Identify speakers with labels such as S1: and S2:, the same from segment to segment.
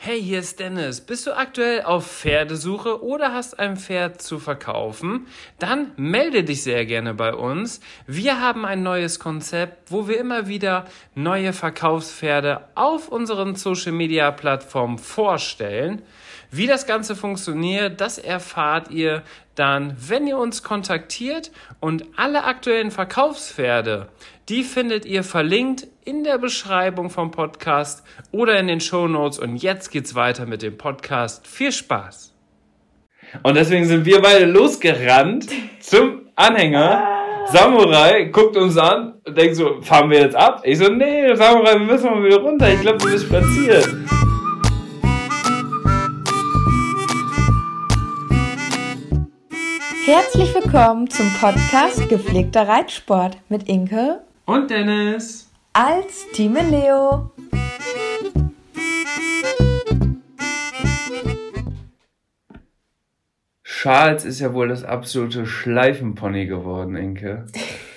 S1: Hey, hier ist Dennis. Bist du aktuell auf Pferdesuche oder hast ein Pferd zu verkaufen? Dann melde dich sehr gerne bei uns. Wir haben ein neues Konzept, wo wir immer wieder neue Verkaufspferde auf unseren Social-Media-Plattformen vorstellen. Wie das Ganze funktioniert, das erfahrt ihr dann, wenn ihr uns kontaktiert, und alle aktuellen Verkaufspferde, die findet ihr verlinkt in der Beschreibung vom Podcast oder in den Shownotes. Und jetzt geht's weiter mit dem Podcast. Viel Spaß! Und deswegen sind wir beide losgerannt zum Anhänger. Samurai guckt uns an und denkt so, fahren wir jetzt ab? Ich so, nee, Samurai, wir müssen mal wieder runter. Ich glaube, du bist platziert.
S2: Herzlich willkommen zum Podcast Gepflegter Reitsport mit Inke
S1: und Dennis
S2: als Team Leo.
S1: Charles ist ja wohl das absolute Schleifenpony geworden, Inke.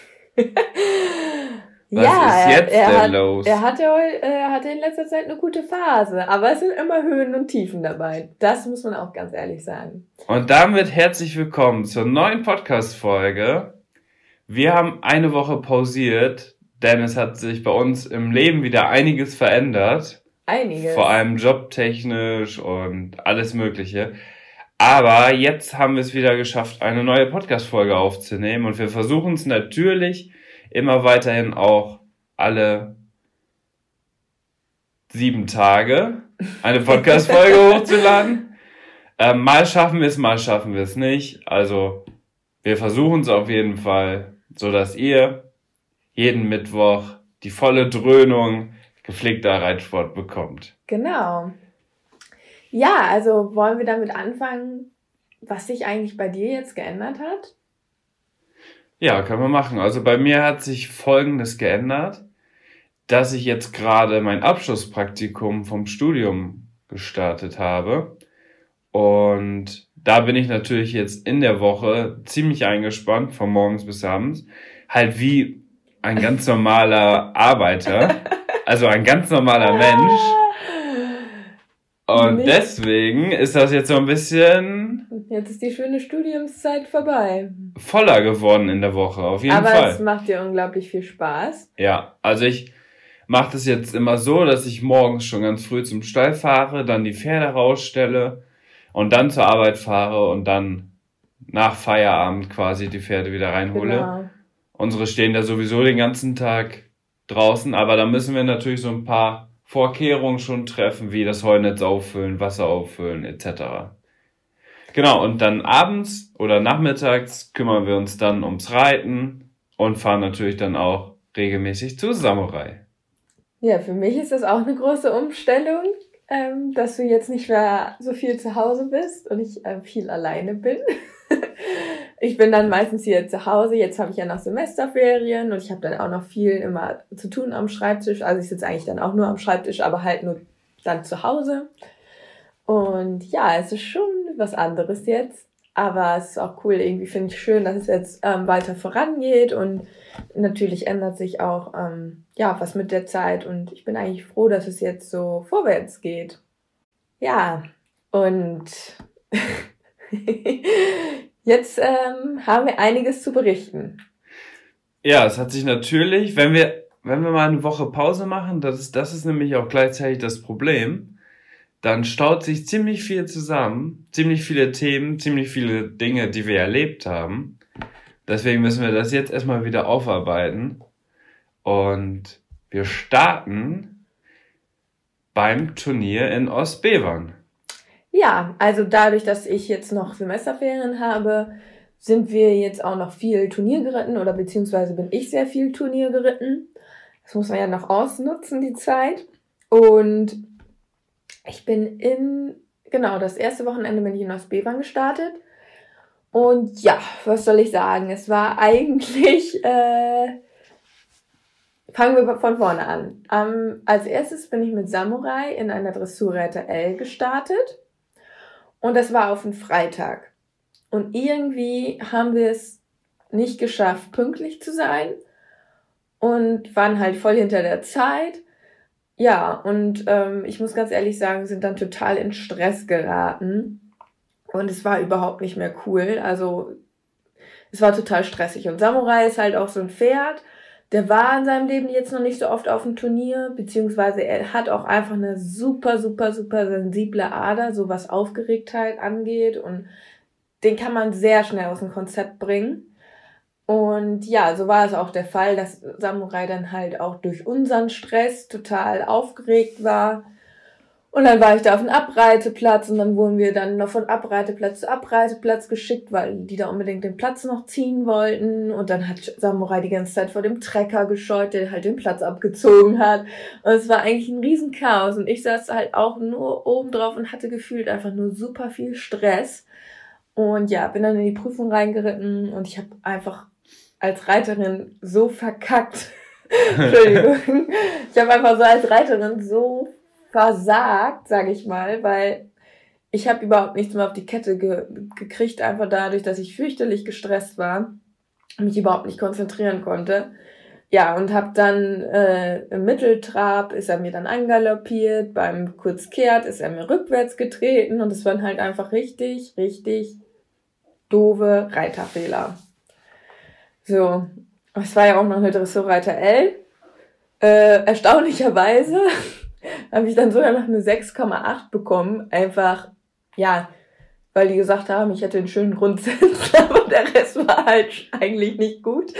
S1: Was ist jetzt denn los?
S2: Er hatte in letzter Zeit eine gute Phase, aber es sind immer Höhen und Tiefen dabei. Das muss man auch ganz ehrlich sagen.
S1: Und damit herzlich willkommen zur neuen Podcast-Folge. Wir haben eine Woche pausiert, denn es hat sich bei uns im Leben wieder einiges verändert.
S2: Einiges.
S1: Vor allem jobtechnisch und alles Mögliche. Aber jetzt haben wir es wieder geschafft, eine neue Podcast-Folge aufzunehmen. Und wir versuchen es natürlich immer weiterhin auch alle 7 Tage eine Podcast-Folge hochzuladen. Mal schaffen wir es nicht. Also wir versuchen es auf jeden Fall, so dass ihr jeden Mittwoch die volle Dröhnung gepflegter Reitsport bekommt.
S2: Genau. Ja, also wollen wir damit anfangen, was sich eigentlich bei dir jetzt geändert hat?
S1: Ja, können wir machen. Also bei mir hat sich Folgendes geändert, dass ich jetzt gerade mein Abschlusspraktikum vom Studium gestartet habe. Und da bin ich natürlich jetzt in der Woche ziemlich eingespannt, von morgens bis abends. Halt wie ein ganz normaler Arbeiter, also ein ganz normaler Mensch. Und deswegen ist das jetzt so ein bisschen...
S2: Jetzt ist die schöne Studiumszeit vorbei.
S1: Voller geworden in der Woche, auf jeden Fall.
S2: Aber es macht dir unglaublich viel Spaß.
S1: Ja, also ich mache das jetzt immer so, dass ich morgens schon ganz früh zum Stall fahre, dann die Pferde rausstelle und dann zur Arbeit fahre und dann nach Feierabend quasi die Pferde wieder reinhole.
S2: Genau.
S1: Unsere stehen da sowieso den ganzen Tag draußen, aber da müssen wir natürlich so ein paar Vorkehrungen schon treffen, wie das Heunetz auffüllen, Wasser auffüllen etc. Genau, und dann abends oder nachmittags kümmern wir uns dann ums Reiten und fahren natürlich dann auch regelmäßig zu Samurai.
S2: Ja, für mich ist das auch eine große Umstellung, dass du jetzt nicht mehr so viel zu Hause bist und ich viel alleine bin. Ich bin dann meistens hier zu Hause, jetzt habe ich ja noch Semesterferien und ich habe dann auch noch viel immer zu tun am Schreibtisch. Also ich sitze eigentlich dann auch nur am Schreibtisch, aber halt nur dann zu Hause. Und ja, es ist schon was anderes jetzt, aber es ist auch cool, irgendwie finde ich schön, dass es jetzt weiter vorangeht und natürlich ändert sich auch was mit der Zeit und ich bin eigentlich froh, dass es jetzt so vorwärts geht. Ja, und jetzt haben wir einiges zu berichten.
S1: Ja, es hat sich natürlich, wenn wir mal eine Woche Pause machen, das ist nämlich auch gleichzeitig das Problem, dann staut sich ziemlich viel zusammen, ziemlich viele Themen, ziemlich viele Dinge, die wir erlebt haben. Deswegen müssen wir das jetzt erstmal wieder aufarbeiten. Und wir starten beim Turnier in Ostbevern.
S2: Ja, also dadurch, dass ich jetzt noch Semesterferien habe, sind wir jetzt auch noch viel Turnier geritten oder beziehungsweise bin ich sehr viel Turnier geritten. Das muss man ja noch ausnutzen, die Zeit. Und ich bin das erste Wochenende bin ich in Ostbevern gestartet. Und ja, was soll ich sagen? Es war eigentlich, fangen wir von vorne an. Als erstes bin ich mit Samurai in einer Dressurreiter L gestartet. Und das war auf einen Freitag. Und irgendwie haben wir es nicht geschafft, pünktlich zu sein. Und waren halt voll hinter der Zeit. Ja, und ich muss ganz ehrlich sagen, wir sind dann total in Stress geraten. Und es war überhaupt nicht mehr cool. Also es war total stressig. Und Samurai ist halt auch so ein Pferd. Der war in seinem Leben jetzt noch nicht so oft auf dem Turnier, beziehungsweise er hat auch einfach eine super, super, super sensible Ader, so was Aufgeregtheit angeht. Und den kann man sehr schnell aus dem Konzept bringen. Und ja, so war es auch der Fall, dass Samurai dann halt auch durch unseren Stress total aufgeregt war. Und dann war ich da auf dem Abreiteplatz und dann wurden wir dann noch von Abreiteplatz zu Abreiteplatz geschickt, weil die da unbedingt den Platz noch ziehen wollten. Und dann hat Samurai die ganze Zeit vor dem Trecker gescheut, der halt den Platz abgezogen hat. Und es war eigentlich ein Riesenchaos. Und ich saß halt auch nur oben drauf und hatte gefühlt einfach nur super viel Stress. Und ja, bin dann in die Prüfung reingeritten und ich habe einfach als Reiterin so verkackt. Entschuldigung. Ich habe einfach so als Reiterin so versagt, sage ich mal, weil ich habe überhaupt nichts mehr auf die Kette gekriegt, einfach dadurch, dass ich fürchterlich gestresst war und mich überhaupt nicht konzentrieren konnte. Ja, und habe dann im Mitteltrab ist er mir dann angaloppiert, beim Kurzkehrt ist er mir rückwärts getreten und es waren halt einfach richtig, richtig doofe Reiterfehler. So, es war ja auch noch eine Dressurreiter L. Erstaunlicherweise habe ich dann sogar noch eine 6,8 bekommen. Einfach, ja, weil die gesagt haben, ich hätte einen schönen Grundsatz, aber der Rest war halt eigentlich nicht gut.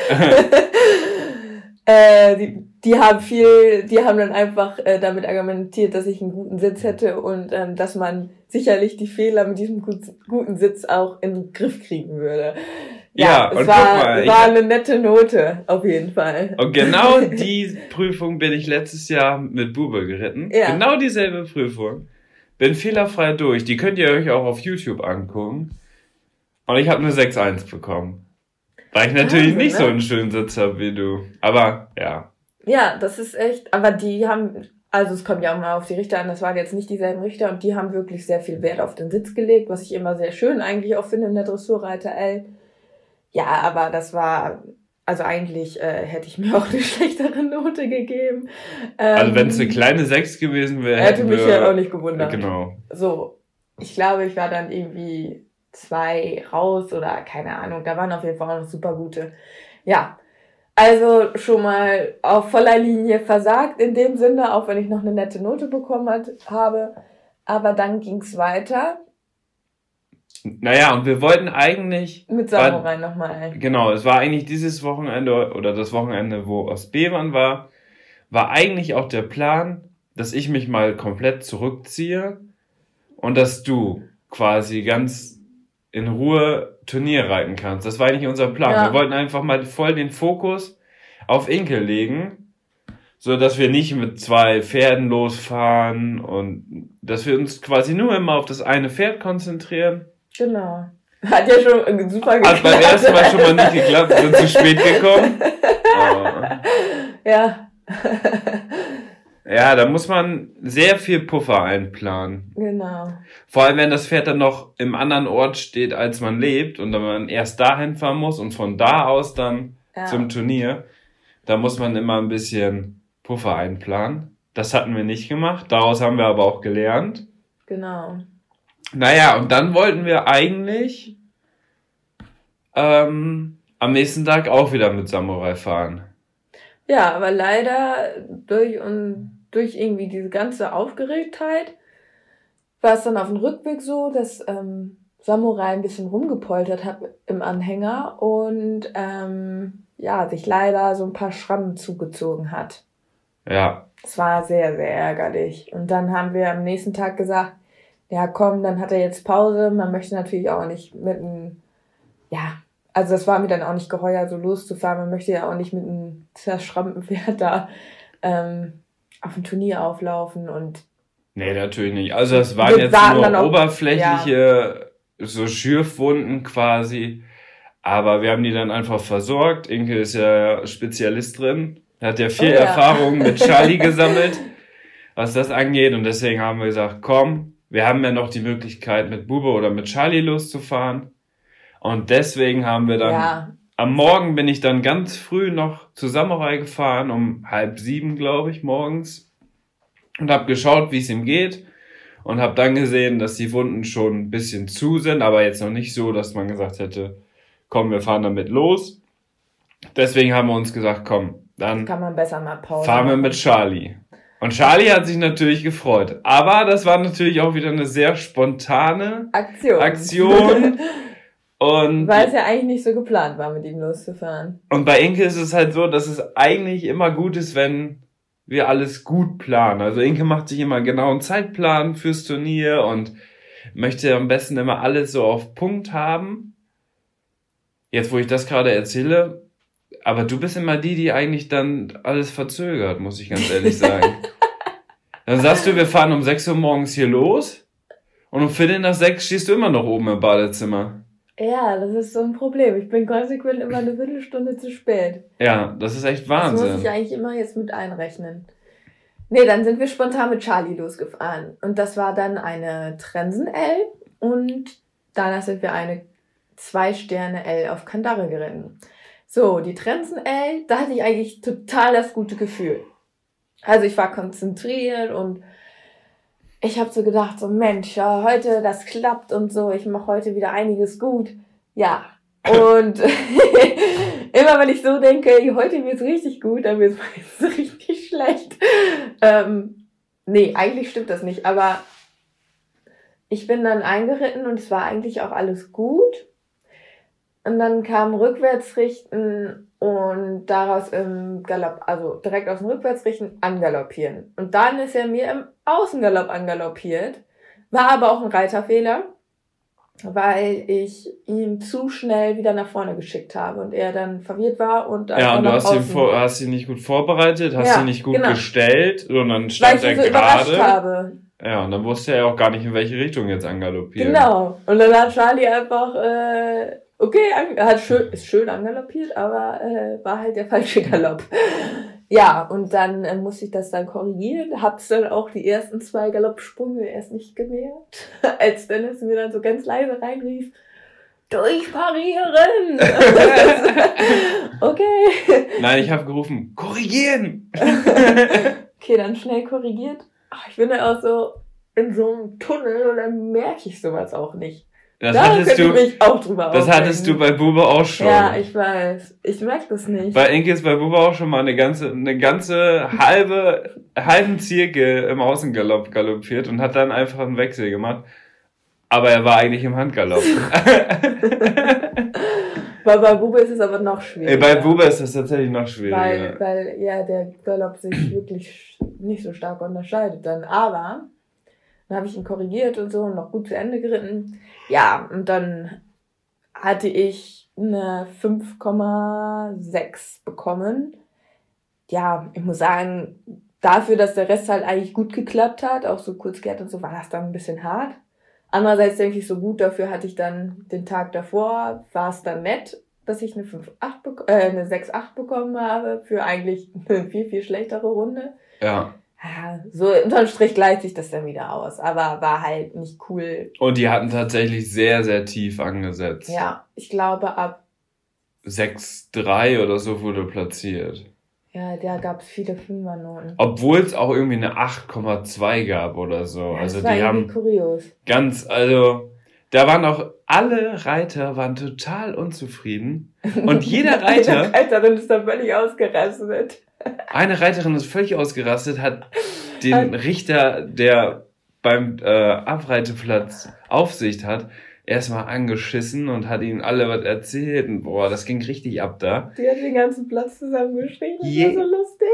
S2: Die haben dann einfach damit argumentiert, dass ich einen guten Sitz hätte und dass man sicherlich die Fehler mit diesem guten Sitz auch in den Griff kriegen würde. Ja, es war eine nette Note, auf jeden Fall.
S3: Und genau die Prüfung bin ich letztes Jahr mit Bube geritten. Ja. Genau dieselbe Prüfung. Bin fehlerfrei durch. Die könnt ihr euch auch auf YouTube angucken. Und ich habe eine 6,1 bekommen. Weil ich natürlich nicht so einen schönen Sitz habe wie du. Aber, ja.
S2: Ja, das ist echt, aber die haben, also es kommt ja auch mal auf die Richter an, das waren jetzt nicht dieselben Richter und die haben wirklich sehr viel Wert auf den Sitz gelegt, was ich immer sehr schön eigentlich auch finde in der Dressurreiter L. Ja, aber das war, also eigentlich hätte ich mir auch eine schlechtere Note gegeben.
S3: Also wenn es eine kleine 6 gewesen wäre,
S2: hätte mich ja auch nicht gewundert.
S3: Genau.
S2: So, ich glaube, ich war dann irgendwie 2 raus oder keine Ahnung, da waren auf jeden Fall auch noch super gute. Ja, also schon mal auf voller Linie versagt in dem Sinne, auch wenn ich noch eine nette Note bekommen habe. Aber dann ging's weiter.
S3: Naja, und wir wollten eigentlich...
S2: Mit Samurai nochmal.
S3: Genau, es war eigentlich dieses Wochenende oder das Wochenende, wo Ostbevern war eigentlich auch der Plan, dass ich mich mal komplett zurückziehe und dass du quasi ganz in Ruhe Turnier reiten kannst. Das war eigentlich unser Plan. Ja. Wir wollten einfach mal voll den Fokus auf Inke legen, so dass wir nicht mit 2 Pferden losfahren und dass wir uns quasi nur immer auf das eine Pferd konzentrieren.
S2: Genau. Hat ja schon super geklappt.
S3: Hat beim ersten Mal schon mal nicht geklappt, sind zu spät gekommen.
S2: Ja.
S3: Ja, da muss man sehr viel Puffer einplanen.
S2: Genau.
S3: Vor allem, wenn das Pferd dann noch im anderen Ort steht, als man lebt und dann man erst dahin fahren muss und von da aus dann zum Turnier, da muss man immer ein bisschen Puffer einplanen. Das hatten wir nicht gemacht, daraus haben wir aber auch gelernt.
S2: Genau.
S3: Naja, und dann wollten wir eigentlich am nächsten Tag auch wieder mit Samurai fahren.
S2: Ja, aber leider durch irgendwie diese ganze Aufgeregtheit war es dann auf dem Rückweg so, dass Samurai ein bisschen rumgepoltert hat im Anhänger und sich leider so ein paar Schrammen zugezogen hat.
S3: Ja.
S2: Das war sehr, sehr ärgerlich. Und dann haben wir am nächsten Tag gesagt, ja komm, dann hat er jetzt Pause. Man möchte natürlich auch nicht also das war mir dann auch nicht geheuer, so loszufahren. Man möchte ja auch nicht mit einem zerschrammten Pferd da auf dem Turnier auflaufen und...
S3: Nee, natürlich nicht. Also das waren jetzt nur oberflächliche, so Schürfwunden quasi. Aber wir haben die dann einfach versorgt. Inke ist ja Spezialist drin. Er hat ja viel Erfahrung mit Charlie gesammelt, was das angeht. Und deswegen haben wir gesagt, komm, wir haben ja noch die Möglichkeit, mit Bube oder mit Charlie loszufahren. Und deswegen haben wir dann, am Morgen bin ich dann ganz früh noch zu Samurai gefahren, um 6:30, glaube ich, morgens. und habe geschaut, wie es ihm geht und habe dann gesehen, dass die Wunden schon ein bisschen zu sind, aber jetzt noch nicht so, dass man gesagt hätte, komm, wir fahren damit los. Deswegen haben wir uns gesagt, komm, dann
S2: Kann man besser mal Pause
S3: fahren wir
S2: machen.
S3: mit Charlie. Und Charlie hat sich natürlich gefreut. Aber das war natürlich auch wieder eine sehr spontane Aktion. Und,
S2: Weil es ja eigentlich nicht so geplant war, mit ihm loszufahren.
S3: und bei Inke ist es halt so, dass es eigentlich immer gut ist, wenn wir alles gut planen. Also Inke macht sich immer einen genauen Zeitplan fürs Turnier und möchte am besten immer alles so auf Punkt haben. Jetzt, wo ich das gerade erzähle, aber du bist immer die eigentlich dann alles verzögert, muss ich ganz ehrlich sagen. Dann sagst du, wir fahren um 6 Uhr morgens hier los und um 5:45 stehst du immer noch oben im Badezimmer.
S2: Ja, das ist so ein Problem. Ich bin konsequent immer eine Viertelstunde zu spät.
S3: Ja, das ist echt
S2: Das
S3: Wahnsinn.
S2: muss ich eigentlich immer jetzt mit einrechnen. Nee, dann sind wir spontan mit Charlie losgefahren. Und das war dann eine Trensen L und danach sind wir eine 2-Sterne L auf Kandare geritten. So, die Trensen L, da hatte ich eigentlich total das gute Gefühl. Also ich war konzentriert und ich habe so gedacht, so Mensch, ja, heute das klappt und so, ich mache heute wieder einiges gut. Ja, und immer wenn ich so denke, heute wird's richtig gut, dann wird's meistens richtig schlecht. Nee, eigentlich stimmt das nicht, aber ich bin dann eingeritten und es war eigentlich auch alles gut. Und dann kam Rückwärtsrichten und daraus im Galopp, also direkt aus dem Rückwärtsrichten angaloppieren. Und dann ist er mir im Außengalopp angaloppiert. War aber auch ein Reiterfehler, weil ich ihn zu schnell wieder nach vorne geschickt habe und er dann verwirrt war und
S3: Ja, und du
S2: nach
S3: hast ihn nicht gut vorbereitet, hast
S2: Ja,
S3: ihn nicht gut
S2: genau.
S3: gestellt, sondern
S2: weil
S3: stand
S2: ich
S3: er
S2: ihn so überrascht
S3: gerade.
S2: habe.
S3: Ja, und dann wusste er ja auch gar nicht, in welche Richtung jetzt angaloppieren.
S2: Genau. Und dann hat Charlie einfach, ist schön angaloppiert, aber war halt der falsche Galopp. Ja, und dann musste ich das dann korrigieren. Hab's dann auch die ersten 2 Galoppsprünge erst nicht gemerkt. Als Dennis mir dann so ganz leise reinrief, durchparieren! Okay.
S3: Nein, ich habe gerufen, korrigieren!
S2: Okay, dann schnell korrigiert. Ach, ich bin dann auch so in so einem Tunnel und dann merke ich sowas auch nicht.
S3: Das
S2: Da
S3: hattest
S2: könnte
S3: du,
S2: ich mich auch drüber
S3: das
S2: aufregen.
S3: hattest du bei Bube auch schon.
S2: Ja, ich weiß. Ich merke das nicht.
S3: Bei Inke ist bei Bube auch schon mal eine ganze halben Zirkel im Außengalopp galoppiert und hat dann einfach einen Wechsel gemacht. Aber er war eigentlich im Handgalopp.
S2: Bei Bube ist es aber noch schwieriger.
S3: Bei Bube ist das tatsächlich noch schwieriger.
S2: Weil ja der Galopp sich wirklich nicht so stark unterscheidet dann. Aber dann habe ich ihn korrigiert und so und noch gut zu Ende geritten. Ja, und dann hatte ich eine 5,6 bekommen. Ja, ich muss sagen, dafür, dass der Rest halt eigentlich gut geklappt hat, auch so kurz gehört und so, war das dann ein bisschen hart. Andererseits denke ich, so gut dafür hatte ich dann den Tag davor, war es dann nett, dass ich eine 6,8 bekommen habe für eigentlich eine viel, viel schlechtere Runde.
S3: Ja.
S2: Ja, so unterm Strich gleicht sich das dann wieder aus, aber war halt nicht cool.
S3: Und die hatten tatsächlich sehr, sehr tief angesetzt.
S2: Ja, ich glaube ab,
S3: 6,3 oder so wurde platziert.
S2: ja, da gab es viele Fünfernoten.
S3: Obwohl es auch irgendwie eine 8,2 gab oder so.
S2: Ja,
S3: Also
S2: das war
S3: die
S2: irgendwie
S3: haben
S2: kurios.
S3: da waren auch alle Reiter waren total unzufrieden. Und jeder Reiter,
S2: Eine Reiterin ist da völlig ausgerastet.
S3: eine Reiterin ist völlig ausgerastet, hat den Richter, der beim Abreiteplatz Aufsicht hat, erstmal angeschissen und hat ihnen alle was erzählt. Und boah, das ging richtig ab da.
S2: Die hat den ganzen Platz zusammengeschrien, das
S3: Je-
S2: war so lustig.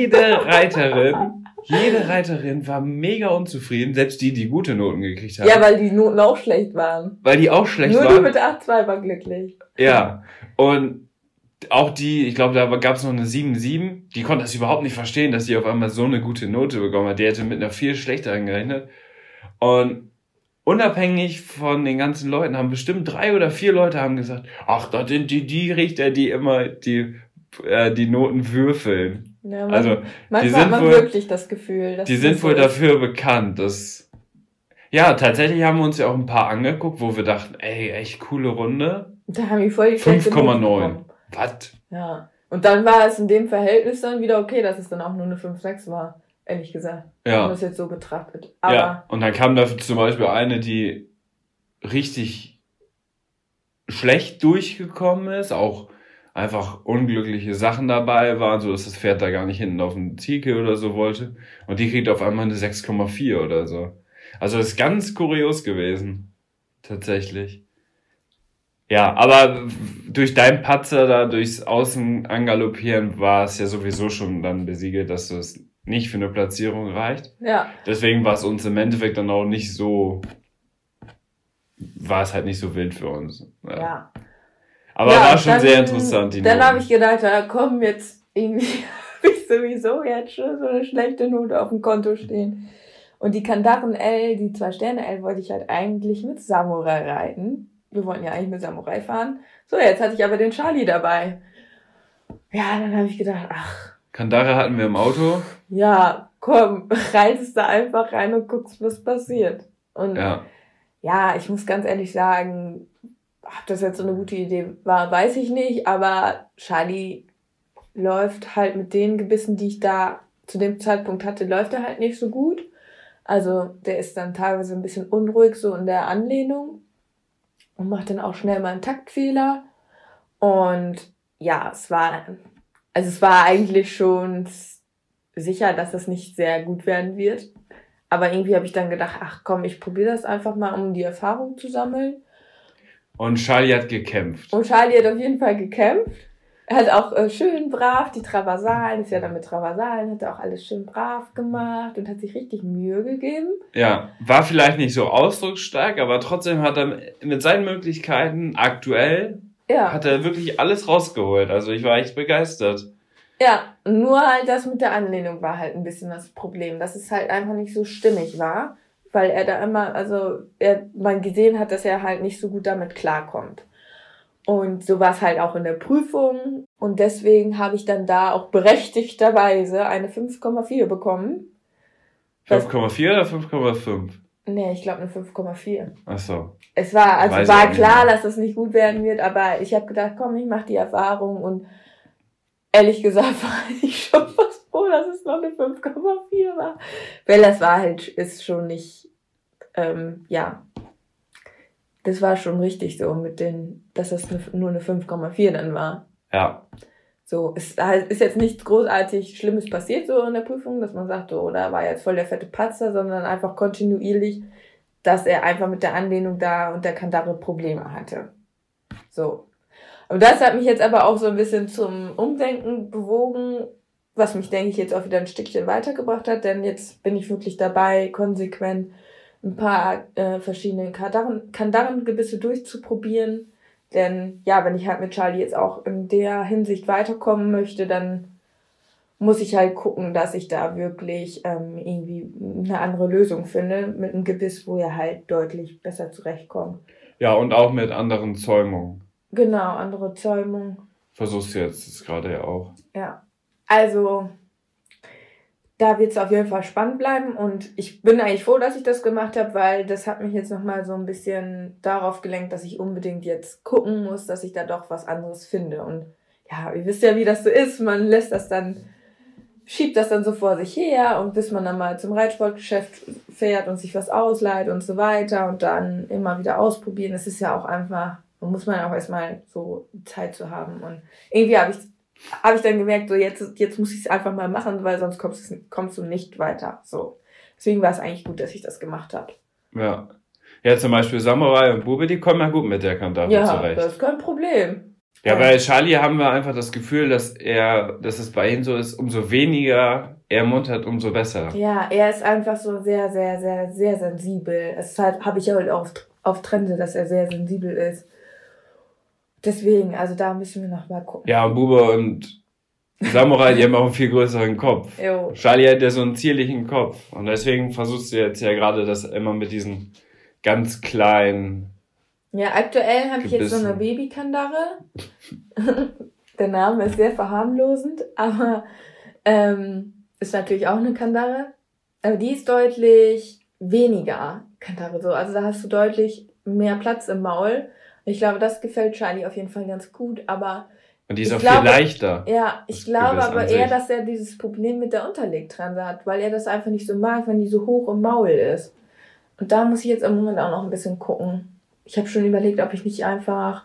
S3: Jede Reiterin war mega unzufrieden, selbst die gute Noten gekriegt haben.
S2: Ja, weil die Noten auch schlecht waren.
S3: weil die auch schlecht
S2: Nur die
S3: waren.
S2: mit 8,2 war glücklich.
S3: Ja, und auch die, ich glaube, da gab es noch eine 7,7, die konnte das überhaupt nicht verstehen, dass sie auf einmal so eine gute Note bekommen hat. Die hätte mit einer 4 schlechter angerechnet. Und unabhängig von den ganzen Leuten haben bestimmt 3 oder 4 Leute haben gesagt, ach, das sind die Richter, die immer die Noten würfeln.
S2: Ja,
S3: Also,
S2: manchmal hat man wirklich das Gefühl, dass
S3: die
S2: das
S3: sind
S2: so
S3: wohl
S2: ist.
S3: dafür bekannt, dass, ja, tatsächlich haben wir uns ja auch ein paar angeguckt, wo wir dachten, ey, echt coole Runde.
S2: Da haben die voll die schlechte Note
S3: 5,9.
S2: bekommen.
S3: Was?
S2: Ja. Und dann war es in dem Verhältnis dann wieder okay, dass es dann auch nur eine 5,6 war. ehrlich gesagt.
S3: Ja.
S2: Wenn man das jetzt so betrachtet. Aber
S3: Ja, und dann kam da zum Beispiel eine, die richtig schlecht durchgekommen ist, auch einfach unglückliche Sachen dabei waren, so dass das Pferd da gar nicht hinten auf den Ziegel oder so wollte. Und die kriegt auf einmal eine 6,4 oder so. Also das ist ganz kurios gewesen. Tatsächlich. Ja, aber durch deinen Patzer da durchs Außen angaloppieren war es ja sowieso schon dann besiegelt, dass es nicht für eine Platzierung reicht.
S2: ja,
S3: Deswegen war es uns im Endeffekt dann auch nicht so, war es halt nicht so wild für uns.
S2: ja.
S3: Aber
S2: Ja,
S3: war schon
S2: dann-
S3: sehr interessant, die
S2: Dann
S3: Noten.
S2: habe ich gedacht, ja komm, jetzt irgendwie habe ich sowieso jetzt schon so eine schlechte Note auf dem Konto stehen. Und die Kandaren L, die 2-Sterne-L, wollte ich halt eigentlich mit Samurai reiten. Wir wollten ja eigentlich mit Samurai fahren. So, jetzt hatte ich aber den Charlie dabei. Ja, dann habe ich gedacht, ach,
S3: Kandare hatten wir im Auto.
S2: ja, komm, reitest da einfach rein und guckst, was passiert. Und ja, ich muss ganz ehrlich sagen, ob das jetzt so eine gute Idee war, weiß ich nicht, aber Charlie läuft halt mit den Gebissen, die ich da zu dem Zeitpunkt hatte, läuft er halt nicht so gut. Also der ist dann teilweise ein bisschen unruhig so in der Anlehnung und macht dann auch schnell mal einen Taktfehler. Und ja, es war eigentlich schon sicher, dass das nicht sehr gut werden wird. Aber irgendwie habe ich dann gedacht, ach komm, ich probiere das einfach mal, um die Erfahrung zu sammeln.
S3: Und Charlie hat gekämpft.
S2: Und Charlie hat auf jeden Fall gekämpft. Er hat auch schön brav die Traversalen, ist ja dann mit Traversalen, hat er auch alles schön brav gemacht und hat sich richtig Mühe gegeben.
S3: Ja, war vielleicht nicht so ausdrucksstark, aber trotzdem hat er mit seinen Möglichkeiten aktuell,
S2: Ja,
S3: hat er wirklich alles rausgeholt. Also ich war echt begeistert.
S2: ja, nur halt das mit der Anlehnung war halt ein bisschen das Problem, dass es halt einfach nicht so stimmig war, weil er da immer, man gesehen hat, dass er halt nicht so gut damit klarkommt. Und so war es halt auch in der Prüfung. Und deswegen habe ich dann da auch berechtigterweise eine 5,4 bekommen.
S3: 5,4 oder 5,5?
S2: Nee, ich glaube eine 5,4.
S3: Ach so.
S2: Es war,
S3: Weiß
S2: war
S3: ich
S2: klar,
S3: nicht.
S2: dass das nicht gut werden wird, aber ich habe gedacht, komm, ich mache die Erfahrung und ehrlich gesagt war ich schon fast froh, dass es noch eine 5,4 war. Weil das war halt, ist schon nicht, das war schon richtig so dass das nur eine 5,4 dann war.
S3: Ja.
S2: So, es ist jetzt nichts großartig Schlimmes passiert so in der Prüfung, dass man sagt, oh, da war jetzt voll der fette Patzer, sondern einfach kontinuierlich, dass er einfach mit der Anlehnung da und der Kandare Probleme hatte. So. Und das hat mich jetzt aber auch so ein bisschen zum Umdenken bewogen, was mich, denke ich, jetzt auch wieder ein Stückchen weitergebracht hat, denn jetzt bin ich wirklich dabei, konsequent ein paar verschiedene Kandarengebisse durchzuprobieren. Denn ja, wenn ich halt mit Charlie jetzt auch in der Hinsicht weiterkommen möchte, dann muss ich halt gucken, dass ich da wirklich irgendwie eine andere Lösung finde mit einem Gebiss, wo er halt deutlich besser zurechtkommt.
S3: Ja, und auch mit anderen Zäumungen.
S2: Genau, andere Zäumung.
S3: Versuchst du jetzt gerade ja auch.
S2: Ja, also da wird es auf jeden Fall spannend bleiben und ich bin eigentlich froh, dass ich das gemacht habe, weil das hat mich jetzt nochmal so ein bisschen darauf gelenkt, dass ich unbedingt jetzt gucken muss, dass ich da doch was anderes finde. Und ja, ihr wisst ja, wie das so ist, man schiebt das dann so vor sich her und bis man dann mal zum Reitsportgeschäft fährt und sich was ausleiht und so weiter und dann immer wieder ausprobieren. Es ist ja auch einfach, da muss man auch erstmal so Zeit zu haben und irgendwie habe ich dann gemerkt, so jetzt muss ich es einfach mal machen, weil sonst kommst du nicht weiter. So. Deswegen war es eigentlich gut, dass ich das gemacht habe.
S3: Ja. Ja, zum Beispiel Samurai und Bube, die kommen ja gut mit der Kandare
S2: Ja,
S3: zurecht.
S2: das ist kein Problem.
S3: Ja, bei Charlie haben wir einfach das Gefühl, dass es bei ihm so ist, umso weniger er muntert, umso besser.
S2: Ja, er ist einfach so sehr, sehr, sehr, sehr sensibel. Es halt, habe ich halt auf Trende, dass er sehr sensibel ist. Deswegen, also da müssen wir noch mal gucken.
S3: Ja, und Bube und Samurai, die haben auch einen viel größeren Kopf.
S2: Jo.
S3: Charlie hat ja so einen zierlichen Kopf. Und deswegen versuchst du jetzt ja gerade das immer mit diesen ganz kleinen...
S2: Ja, aktuell habe ich jetzt so eine
S3: Gebissen.
S2: Babykandare. Der Name ist sehr verharmlosend, aber ist natürlich auch eine Kandare. Aber die ist deutlich weniger Kandare so. Also da hast du deutlich mehr Platz im Maul. Ich glaube, das gefällt Charlie auf jeden Fall ganz gut, aber
S3: Und die ist auch viel leichter.
S2: Ja, ich glaube aber eher, dass er dieses Problem mit der Unterlegtrense hat, weil er das einfach nicht so mag, wenn die so hoch im Maul ist. Und da muss ich jetzt im Moment auch noch ein bisschen gucken. Ich habe schon überlegt, ob ich nicht einfach,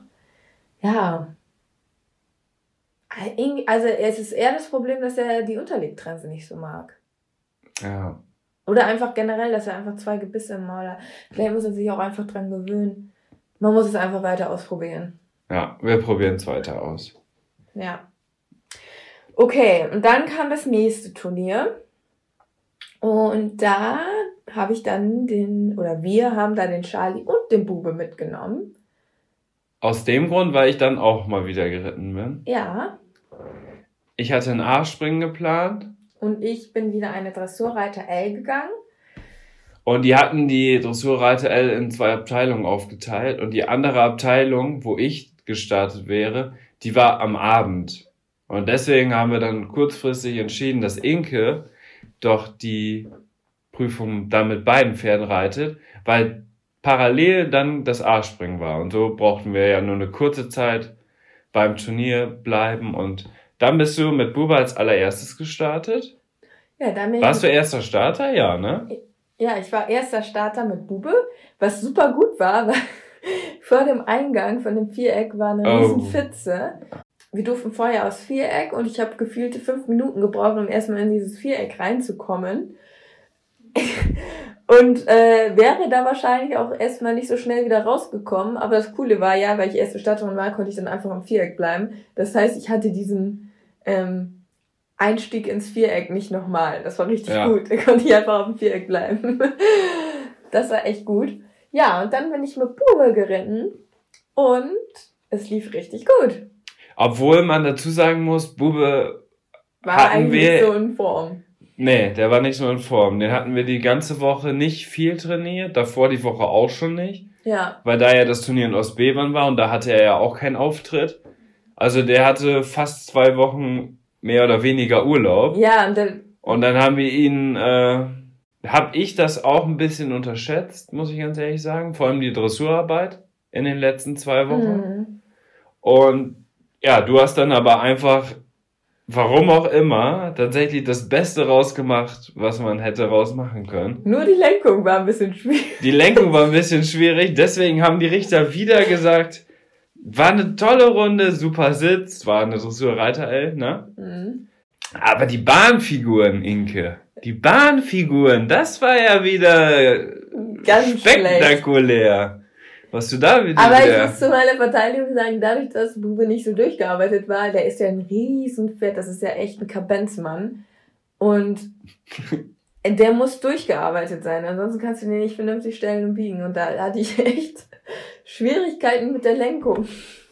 S2: also es ist eher das Problem, dass er die Unterlegtrense nicht so mag.
S3: Ja.
S2: Oder einfach generell, dass er einfach 2 Gebisse im Maul hat. Vielleicht muss er sich auch einfach dran gewöhnen. Man muss es einfach weiter ausprobieren.
S3: Ja, wir probieren es weiter aus.
S2: Ja. Okay, und dann kam das nächste Turnier. Und da habe ich dann wir haben da den Charlie und den Bube mitgenommen.
S3: Aus dem Grund, weil ich dann auch mal wieder geritten bin.
S2: Ja.
S3: Ich hatte ein A-Springen geplant.
S2: Und ich bin wieder eine Dressurreiter L gegangen.
S3: Und die hatten die Dressurreiter L in 2 Abteilungen aufgeteilt. Und die andere Abteilung, wo ich gestartet wäre, die war am Abend. Und deswegen haben wir dann kurzfristig entschieden, dass Inke doch die Prüfung dann mit beiden Pferden reitet, weil parallel dann das A-Springen war. Und so brauchten wir ja nur eine kurze Zeit beim Turnier bleiben. Und dann bist du mit Bube als allererstes gestartet.
S2: Ja, dann
S3: Warst du erster Starter? Ja, ne?
S2: Ja, ich war erster Starter mit Bube, was super gut war, weil vor dem Eingang von dem Viereck war eine riesen Pfütze. Wir durften vorher aus Viereck und ich habe gefühlte 5 Minuten gebraucht, um erstmal in dieses Viereck reinzukommen. Und wäre da wahrscheinlich auch erstmal nicht so schnell wieder rausgekommen. Aber das Coole war ja, weil ich erste Starterin war, konnte ich dann einfach im Viereck bleiben. Das heißt, ich hatte diesen Einstieg ins Viereck nicht nochmal. Das war richtig gut. Da konnte ich einfach auf dem Viereck bleiben. Das war echt gut. Ja, und dann bin ich mit Bube geritten und es lief richtig gut.
S3: Obwohl man dazu sagen muss, Bube
S2: war eigentlich so in Form.
S3: Nee, der war nicht so in Form. Den hatten wir die ganze Woche nicht viel trainiert, davor die Woche auch schon nicht.
S2: Ja.
S3: Weil da ja das Turnier in Ostbevern war und da hatte er ja auch keinen Auftritt. Also der hatte fast 2 Wochen mehr oder weniger Urlaub.
S2: Ja,
S3: und dann haben wir ihn, habe ich das auch ein bisschen unterschätzt, muss ich ganz ehrlich sagen. Vor allem die Dressurarbeit in den letzten 2 Wochen.
S2: Mhm.
S3: Und ja, du hast dann aber einfach, warum auch immer, tatsächlich das Beste rausgemacht, was man hätte rausmachen können.
S2: Nur die Lenkung war ein bisschen schwierig.
S3: Die Lenkung war ein bisschen schwierig, deswegen haben die Richter wieder gesagt, war eine tolle Runde, super Sitz, war eine Dressurreiter L, ne?
S2: Mhm.
S3: Aber die Bahnfiguren, Inke, das war ja wieder
S2: ganz
S3: spektakulär.
S2: Schlecht.
S3: Was du da wieder...
S2: Aber ich muss zu meiner Verteidigung sagen, dadurch, dass Bube nicht so durchgearbeitet war, der ist ja ein Riesenpferd, das ist ja echt ein Kabenzmann. Und der muss durchgearbeitet sein, ansonsten kannst du den nicht vernünftig stellen und biegen. Und da hatte ich echt Schwierigkeiten mit der Lenkung.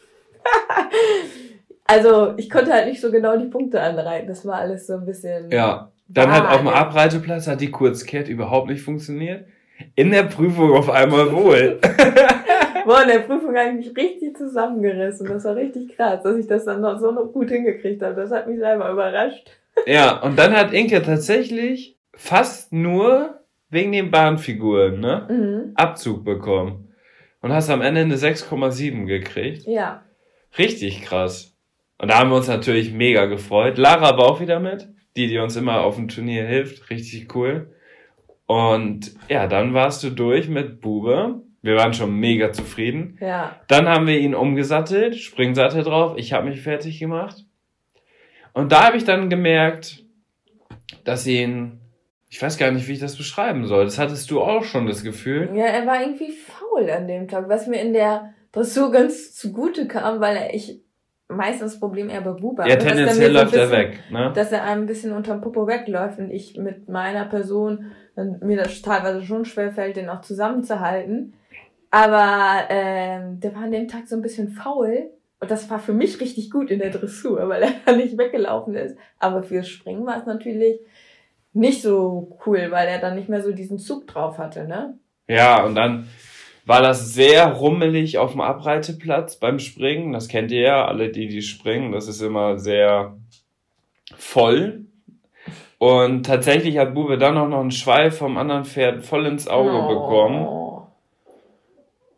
S2: Also ich konnte halt nicht so genau die Punkte anreiten, das war alles so ein bisschen...
S3: Ja, dann halt auf dem Abreiteplatz hat die Kurzkehrt überhaupt nicht funktioniert. In der Prüfung auf einmal wohl.
S2: Boah, in der Prüfung habe ich mich richtig zusammengerissen. Das war richtig krass, dass ich das dann noch so noch gut hingekriegt habe. Das hat mich selber überrascht.
S3: Ja, und dann hat Inke tatsächlich fast nur wegen den Bahnfiguren, ne? Abzug bekommen. Und hast am Ende eine 6,7 gekriegt.
S2: Ja.
S3: Richtig krass. Und da haben wir uns natürlich mega gefreut. Lara war auch wieder mit, die uns immer auf dem Turnier hilft. Richtig cool. Und ja, dann warst du durch mit Bube. Wir waren schon mega zufrieden.
S2: Ja.
S3: Dann haben wir ihn umgesattelt, Springsattel drauf. Ich habe mich fertig gemacht. Und da habe ich dann gemerkt, dass ich weiß gar nicht, wie ich das beschreiben soll. Das hattest du auch schon, das Gefühl.
S2: Ja, er war irgendwie faul an dem Tag, was mir in der Dressur ganz zugute kam, weil ich meistens das Problem eher bei Bube habe.
S3: Ja, tendenziell läuft er weg, ne?
S2: Dass er einem ein bisschen unterm Popo wegläuft und ich mit meiner Person, mir das teilweise schon schwerfällt, den auch zusammenzuhalten. Aber der war an dem Tag so ein bisschen faul. Und das war für mich richtig gut in der Dressur, weil er nicht weggelaufen ist. Aber fürs Springen war es natürlich nicht so cool, weil er dann nicht mehr so diesen Zug drauf hatte, ne?
S3: Ja, und dann war das sehr rummelig auf dem Abreiteplatz beim Springen. Das kennt ihr ja, alle die springen. Das ist immer sehr voll. Und tatsächlich hat Bube dann auch noch einen Schweif vom anderen Pferd voll ins Auge bekommen.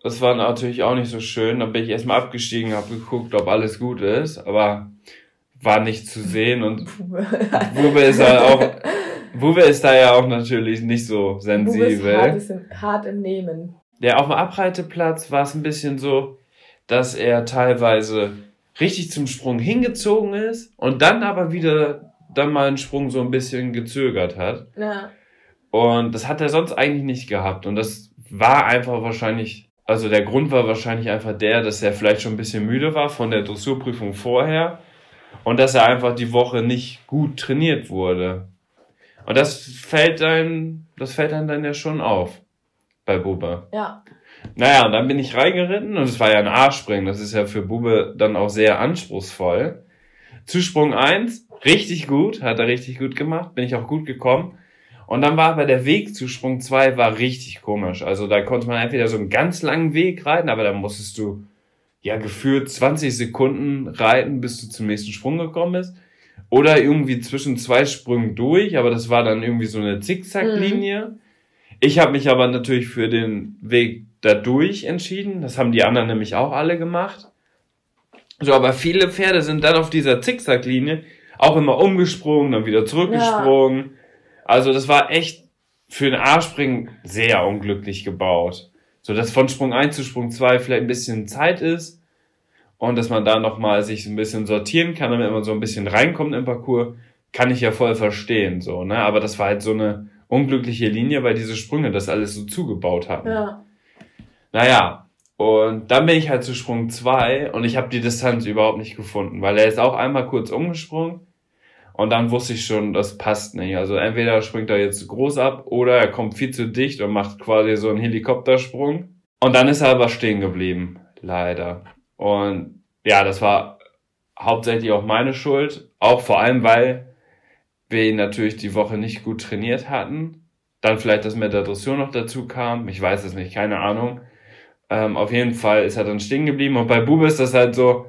S3: Das war natürlich auch nicht so schön. Dann bin ich erstmal abgestiegen, habe geguckt, ob alles gut ist, aber war nicht zu sehen und Bube ist halt auch, Bube ist da ja auch natürlich nicht so sensibel.
S2: Bube ist hart im Nehmen.
S3: Ja, auf dem Abreiteplatz war es ein bisschen so, dass er teilweise richtig zum Sprung hingezogen ist und dann aber wieder dann mal einen Sprung so ein bisschen gezögert hat.
S2: Ja.
S3: Und das hat er sonst eigentlich nicht gehabt. Und das war einfach wahrscheinlich, also der Grund war wahrscheinlich einfach der, dass er vielleicht schon ein bisschen müde war von der Dressurprüfung vorher und dass er einfach die Woche nicht gut trainiert wurde. Und das fällt einem dann ja schon auf bei Bube.
S2: Ja.
S3: Naja, und dann bin ich reingeritten und es war ja ein A-Springen. Das ist ja für Bube dann auch sehr anspruchsvoll. Zu Sprung 1, richtig gut, hat er richtig gut gemacht, bin ich auch gut gekommen. Und dann war aber der Weg zu Sprung 2 war richtig komisch. Also da konnte man entweder so einen ganz langen Weg reiten, aber da musstest du ja gefühlt 20 Sekunden reiten, bis du zum nächsten Sprung gekommen bist. Oder irgendwie zwischen 2 Sprüngen durch, aber das war dann irgendwie so eine Zickzacklinie. Ich habe mich aber natürlich für den Weg dadurch entschieden. Das haben die anderen nämlich auch alle gemacht. So, aber viele Pferde sind dann auf dieser Zickzacklinie auch immer umgesprungen, dann wieder zurückgesprungen. Ja. Also das war echt für den A-Springen sehr unglücklich gebaut. So, dass von Sprung 1 zu Sprung 2 vielleicht ein bisschen Zeit ist und dass man da nochmal sich so ein bisschen sortieren kann, damit man so ein bisschen reinkommt im Parcours, kann ich ja voll verstehen, so, ne? Aber das war halt so eine unglückliche Linie, weil diese Sprünge das alles so zugebaut hatten.
S2: Ja.
S3: Naja, und dann bin ich halt zu Sprung 2 und ich habe die Distanz überhaupt nicht gefunden, weil er ist auch einmal kurz umgesprungen und dann wusste ich schon, das passt nicht. Also entweder springt er jetzt groß ab oder er kommt viel zu dicht und macht quasi so einen Helikoptersprung. Und dann ist er aber stehen geblieben, leider. Und ja, das war hauptsächlich auch meine Schuld, auch vor allem, weil wir ihn natürlich die Woche nicht gut trainiert hatten. Dann vielleicht das mit der Dressur noch dazu kam, ich weiß es nicht, keine Ahnung. Auf jeden Fall ist er dann stehen geblieben und bei Bube ist das halt so,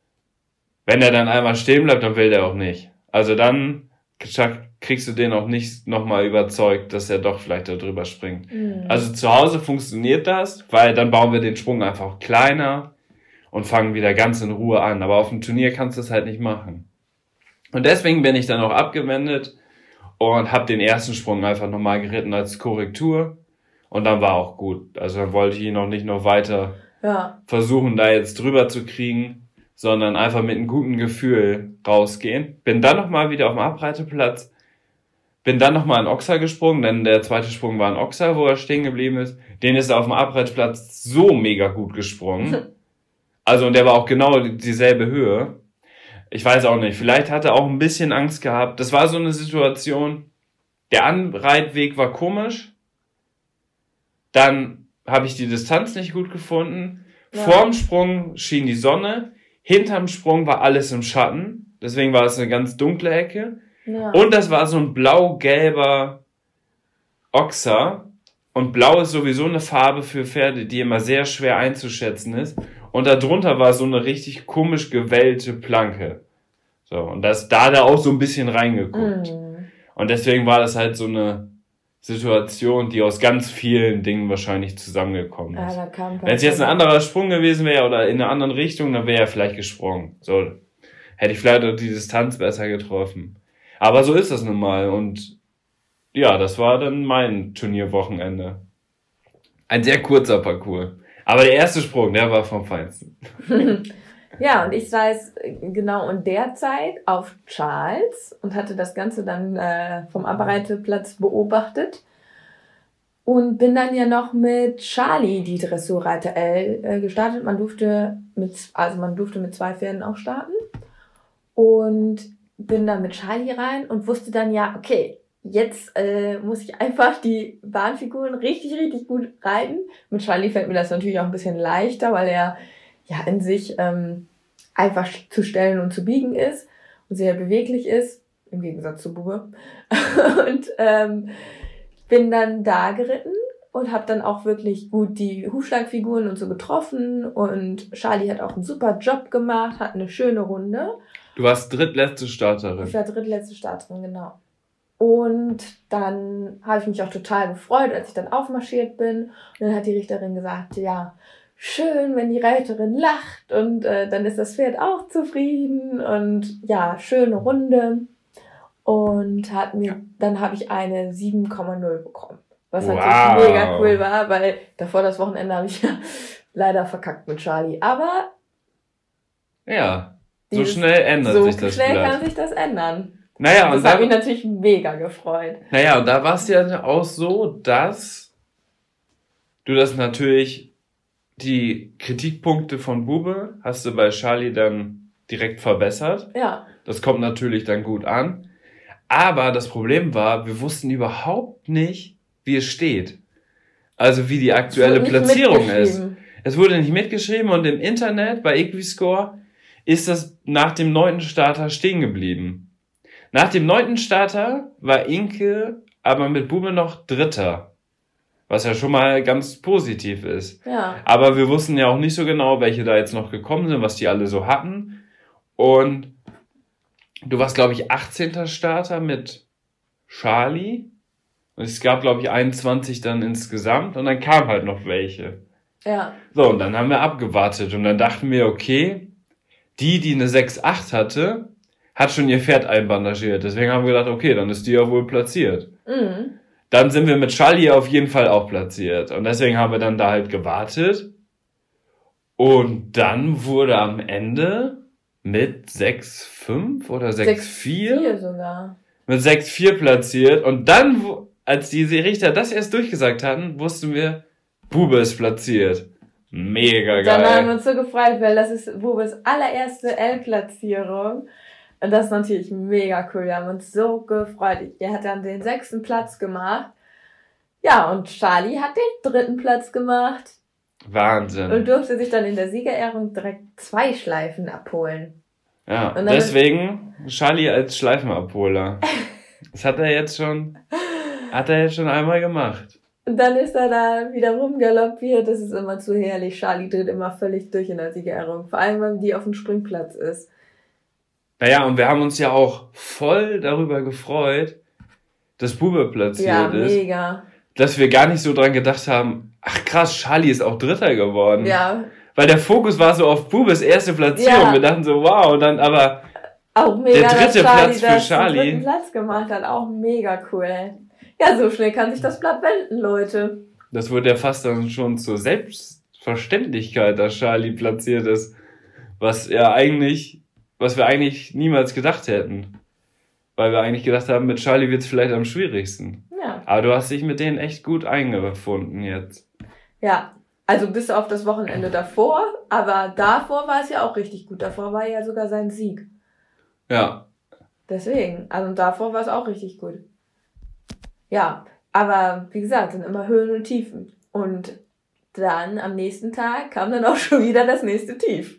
S3: wenn er dann einmal stehen bleibt, dann will der auch nicht. Also dann kriegst du den auch nicht nochmal überzeugt, dass er doch vielleicht da drüber springt. Also zu Hause funktioniert das, weil dann bauen wir den Sprung einfach kleiner und fangen wieder ganz in Ruhe an. Aber auf dem Turnier kannst du das halt nicht machen. Und deswegen bin ich dann auch abgewendet und habe den ersten Sprung einfach nochmal geritten als Korrektur. Und dann war auch gut. Also dann wollte ich ihn auch nicht noch weiter versuchen, da jetzt drüber zu kriegen, sondern einfach mit einem guten Gefühl rausgehen. Bin dann nochmal wieder auf dem Abreiteplatz, bin dann nochmal in Ochser gesprungen, denn der zweite Sprung war in Ochser, wo er stehen geblieben ist. Den ist er auf dem Abreiteplatz so mega gut gesprungen. Also, und der war auch genau dieselbe Höhe. Ich weiß auch nicht, vielleicht hat er auch ein bisschen Angst gehabt. Das war so eine Situation, der Anreitweg war komisch. Dann habe ich die Distanz nicht gut gefunden. Ja. Vorm Sprung schien die Sonne. Hinterm Sprung war alles im Schatten. Deswegen war es eine ganz dunkle Ecke. Ja. Und das war so ein blau-gelber Ochser. Und blau ist sowieso eine Farbe für Pferde, die immer sehr schwer einzuschätzen ist. Und darunter war so eine richtig komisch gewellte Planke. So, und da hat er auch so ein bisschen reingeguckt. Und deswegen war das halt so eine Situation, die aus ganz vielen Dingen wahrscheinlich zusammengekommen ist. Wenn es jetzt ein anderer Sprung gewesen wäre oder in einer anderen Richtung, dann wäre er vielleicht gesprungen. So, hätte ich vielleicht auch die Distanz besser getroffen. Aber so ist das nun mal. Und ja, das war dann mein Turnierwochenende. Ein sehr kurzer Parcours. Aber der erste Sprung, der war vom Feinsten.
S2: Ja, und ich saß genau in der Zeit auf Charles und hatte das Ganze dann vom Abreiteplatz beobachtet und bin dann ja noch mit Charlie die Dressurreiter L gestartet. Man durfte mit 2 Pferden auch starten und bin dann mit Charlie rein und wusste dann ja, okay, jetzt muss ich einfach die Bahnfiguren richtig, richtig gut reiten. Mit Charlie fällt mir das natürlich auch ein bisschen leichter, weil er ja in sich einfach zu stellen und zu biegen ist und sehr beweglich ist, im Gegensatz zu Bube. Und bin dann da geritten und habe dann auch wirklich gut die Hufschlagfiguren und so getroffen und Charlie hat auch einen super Job gemacht, hat eine schöne Runde.
S3: Du warst drittletzte Starterin.
S2: Ich war drittletzte Starterin, genau. Und dann habe ich mich auch total gefreut, als ich dann aufmarschiert bin. Und dann hat die Richterin gesagt, ja, schön, wenn die Reiterin lacht und dann ist das Pferd auch zufrieden und ja, schöne Runde. Und dann habe ich eine 7,0 bekommen. Was natürlich mega cool war, weil davor das Wochenende habe ich ja leider verkackt mit Charlie. Aber
S3: ja, so schnell ändert sich das.
S2: So schnell kann sich das ändern.
S3: Naja,
S2: und das hat mich natürlich mega gefreut.
S3: Naja, und da war es ja auch so, dass du das natürlich, die Kritikpunkte von Bube hast du bei Charlie dann direkt verbessert.
S2: Ja.
S3: Das kommt natürlich dann gut an. Aber das Problem war, wir wussten überhaupt nicht, wie es steht. Also wie die aktuelle Platzierung ist. Es wurde nicht mitgeschrieben und im Internet bei Equiscore ist das nach dem 9. Starter stehen geblieben. Nach dem 9. Starter war Inke aber mit Bube noch Dritter. Was ja schon mal ganz positiv ist.
S2: Ja.
S3: Aber wir wussten ja auch nicht so genau, welche da jetzt noch gekommen sind, was die alle so hatten. Und du warst, glaube ich, 18. Starter mit Charlie. Und es gab, glaube ich, 21 dann insgesamt. Und dann kamen halt noch welche.
S2: Ja.
S3: So, und dann haben wir abgewartet. Und dann dachten wir, okay, die eine 6,8 hatte, hat schon ihr Pferd einbandagiert. Deswegen haben wir gedacht, okay, dann ist die ja wohl platziert.
S2: Mhm.
S3: Dann sind wir mit Charlie auf jeden Fall auch platziert. Und deswegen haben wir dann da halt gewartet. Und dann wurde am Ende mit 6,5 oder 6,4?
S2: 6,4 sogar.
S3: Mit 6,4 platziert. Und dann, als die Richter das erst durchgesagt hatten, wussten wir, Bube ist platziert. Mega geil.
S2: Dann haben wir uns so gefreut, weil das ist Bubes allererste L-Platzierung. Und das ist natürlich mega cool. Wir haben uns so gefreut. Er hat dann den 6. Platz gemacht. Ja, und Charlie hat den 3. Platz gemacht.
S3: Wahnsinn.
S2: Und durfte sich dann in der Siegerehrung direkt 2 Schleifen abholen.
S3: Ja, deswegen Charlie als Schleifenabholer. Das hat er jetzt schon einmal gemacht.
S2: Und dann ist er da wieder rumgaloppiert. Das ist immer zu herrlich. Charlie dreht immer völlig durch in der Siegerehrung. Vor allem, wenn die auf dem Springplatz ist.
S3: Naja, und wir haben uns ja auch voll darüber gefreut, dass Bube platziert ist.
S2: Ja, mega.
S3: Dass wir gar nicht so dran gedacht haben, ach krass, Charlie ist auch Dritter geworden.
S2: Ja.
S3: Weil der Fokus war so auf Bubes erste Platzierung. Ja. Wir dachten so, wow, und dann aber
S2: auch mega,
S3: der 3. Platz für Charlie.
S2: Den 3. Platz gemacht hat, auch mega cool. Ja, so schnell kann sich das Blatt wenden, Leute.
S3: Das wird ja fast dann schon zur Selbstverständlichkeit, dass Charlie platziert ist. Was wir eigentlich niemals gedacht hätten. Weil wir eigentlich gedacht haben, mit Charlie wird's vielleicht am schwierigsten.
S2: Ja.
S3: Aber du hast dich mit denen echt gut eingefunden jetzt.
S2: Ja, also bis auf das Wochenende davor, aber davor war es ja auch richtig gut. Davor war ja sogar sein Sieg.
S3: Ja.
S2: Deswegen, also davor war es auch richtig gut. Ja, aber wie gesagt, sind immer Höhen und Tiefen. Und dann am nächsten Tag kam dann auch schon wieder das nächste Tief.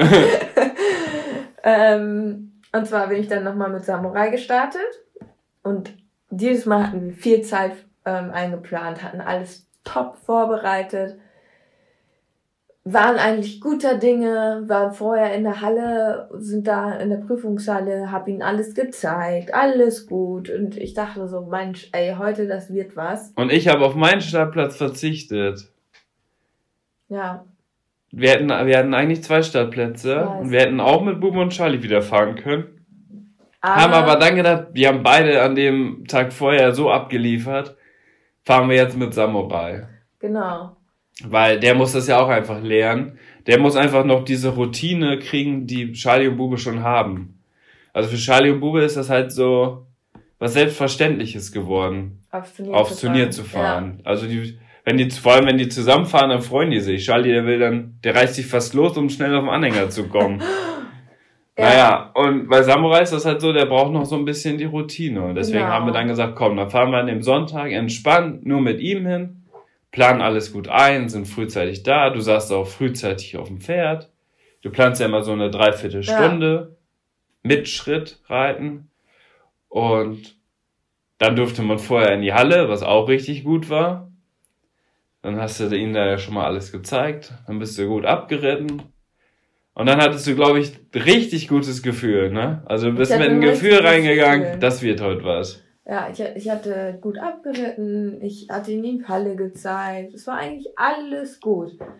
S2: Und zwar bin ich dann nochmal mit Samurai gestartet. Und dieses Mal hatten wir viel Zeit eingeplant, hatten alles top vorbereitet, waren eigentlich guter Dinge, waren vorher in der Halle, sind da in der Prüfungshalle, hab ihnen alles gezeigt, alles gut. Und ich dachte so, Mensch, ey, heute, das wird was.
S3: Und ich habe auf meinen Startplatz verzichtet.
S2: Ja.
S3: Wir hatten eigentlich 2 Startplätze und wir hätten auch mit Bube und Charlie wieder fahren können. Haben aber dann gedacht, wir haben beide an dem Tag vorher so abgeliefert, fahren wir jetzt mit Samurai.
S2: Genau.
S3: Weil der muss das ja auch einfach lernen. Der muss einfach noch diese Routine kriegen, die Charlie und Bube schon haben. Also für Charlie und Bube ist das halt so was Selbstverständliches geworden, aufs Turnier zu fahren. Ja. Also vor allem wenn die zusammenfahren, dann freuen die sich. Charlie, der reißt sich fast los, um schnell auf den Anhänger zu kommen. Ja. Naja, und bei Samurai ist das halt so, der braucht noch so ein bisschen die Routine. Und deswegen haben wir dann gesagt, komm, dann fahren wir an dem Sonntag entspannt nur mit ihm hin. Planen alles gut ein, sind frühzeitig da. Du saßt auch frühzeitig auf dem Pferd. Du planst ja immer so eine 3/4 Stunde mit Schritt reiten. Und dann durfte man vorher in die Halle, was auch richtig gut war. Dann hast du ihnen da ja schon mal alles gezeigt. Dann bist du gut abgeritten. Und dann hattest du, glaube ich, richtig gutes Gefühl, ne? Also du bist mit einem Gefühl reingegangen, das wird heute was.
S2: Ja, ich hatte gut abgeritten, ich hatte ihnen die Halle gezeigt, es war eigentlich alles gut.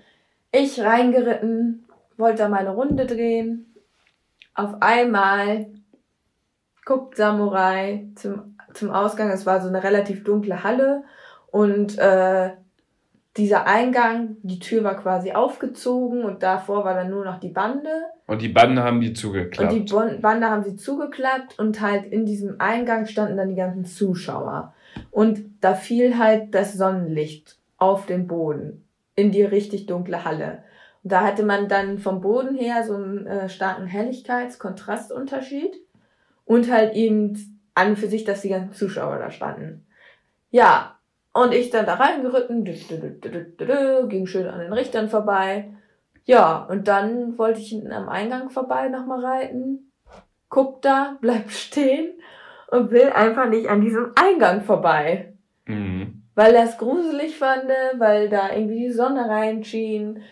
S2: Ich reingeritten, wollte da meine Runde drehen. Auf einmal guckt Samurai zum Ausgang. Es war so eine relativ dunkle Halle und dieser Eingang, die Tür war quasi aufgezogen und davor war dann nur noch die Bande.
S3: Und die Bande haben die zugeklappt.
S2: Und die Bande haben sie zugeklappt und halt in diesem Eingang standen dann die ganzen Zuschauer. Und da fiel halt das Sonnenlicht auf den Boden in die richtig dunkle Halle. Und da hatte man dann vom Boden her so einen starken Helligkeits-Kontrastunterschied und halt eben an für sich, dass die ganzen Zuschauer da standen. Ja, und ich dann da reingeritten, ging schön an den Richtern vorbei. Ja, und dann wollte ich hinten am Eingang vorbei nochmal reiten. Guck da, bleib stehen und will einfach nicht an diesem Eingang vorbei.
S3: Mhm.
S2: Weil das gruselig fand, weil da irgendwie die Sonne reinschien.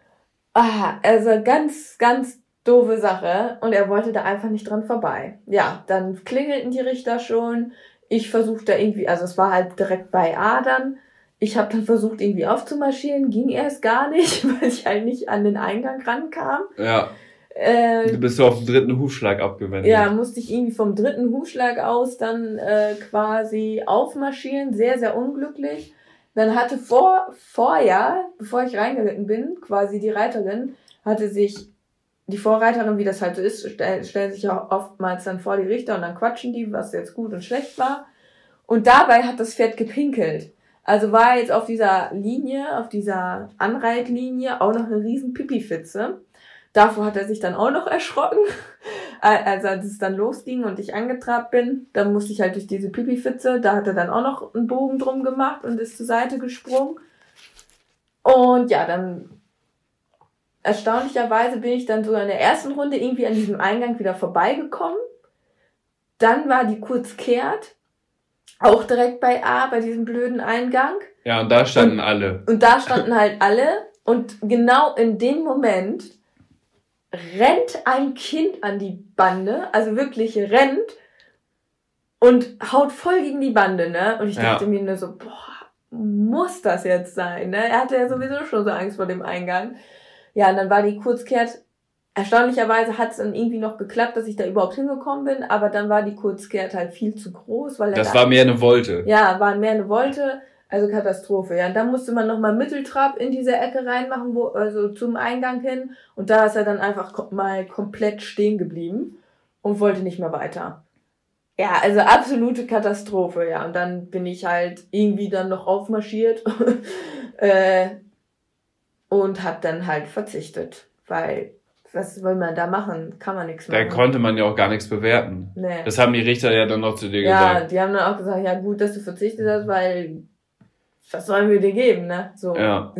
S2: Also ganz, ganz doofe Sache. Und er wollte da einfach nicht dran vorbei. Ja, dann klingelten die Richter schon. Ich versuchte irgendwie, also es war halt direkt bei A dann. Ich habe dann versucht irgendwie aufzumarschieren, ging erst gar nicht, weil ich halt nicht an den Eingang rankam.
S3: Ja. Du bist so auf den 3. Hufschlag abgewendet.
S2: Ja, musste ich irgendwie vom 3. Hufschlag aus dann quasi aufmarschieren, sehr, sehr unglücklich. Dann hatte vorher, bevor ich reingeritten bin, quasi die Reiterin, hatte sich, die Vorreiterin, wie das halt so ist, stellen sich ja oftmals dann vor die Richter und dann quatschen die, was jetzt gut und schlecht war. Und dabei hat das Pferd gepinkelt. Also war jetzt auf dieser Linie, auf dieser Anreitlinie auch noch eine riesen Pipifitze. Davor hat er sich dann auch noch erschrocken. Also als es dann losging und ich angetrabt bin, dann musste ich halt durch diese Pipifitze, da hat er dann auch noch einen Bogen drum gemacht und ist zur Seite gesprungen. Und ja, dann erstaunlicherweise bin ich dann sogar in der ersten Runde irgendwie an diesem Eingang wieder vorbeigekommen. Dann war die kurz kehrt, auch direkt bei A, bei diesem blöden Eingang.
S3: Ja, und da standen alle.
S2: Und da standen halt alle. Und genau in dem Moment rennt ein Kind an die Bande, also wirklich rennt und haut voll gegen die Bande, ne? Und ich dachte mir nur so, boah, muss das jetzt sein, ne? Er hatte ja sowieso schon so Angst vor dem Eingang. Ja, und dann war die Kurzkehrt, erstaunlicherweise hat es dann irgendwie noch geklappt, dass ich da überhaupt hingekommen bin, aber dann war die Kurzkehrt halt viel zu groß, weil
S3: das war mehr eine Wolte.
S2: Ja, war mehr eine Wolte. Also Katastrophe, ja. Und dann musste man nochmal Mitteltrab in diese Ecke reinmachen, also zum Eingang hin. Und da ist er dann einfach mal komplett stehen geblieben und wollte nicht mehr weiter. Ja, also absolute Katastrophe, ja. Und dann bin ich halt irgendwie dann noch aufmarschiert und hab dann halt verzichtet. Weil, was will man da machen? Kann man nichts machen.
S3: Da konnte man ja auch gar nichts bewerten.
S2: Nee.
S3: Das haben die Richter ja dann noch zu dir gesagt.
S2: Ja, die haben dann auch gesagt, ja gut, dass du verzichtet hast, weil was sollen wir dir geben, ne? So.
S3: Ja.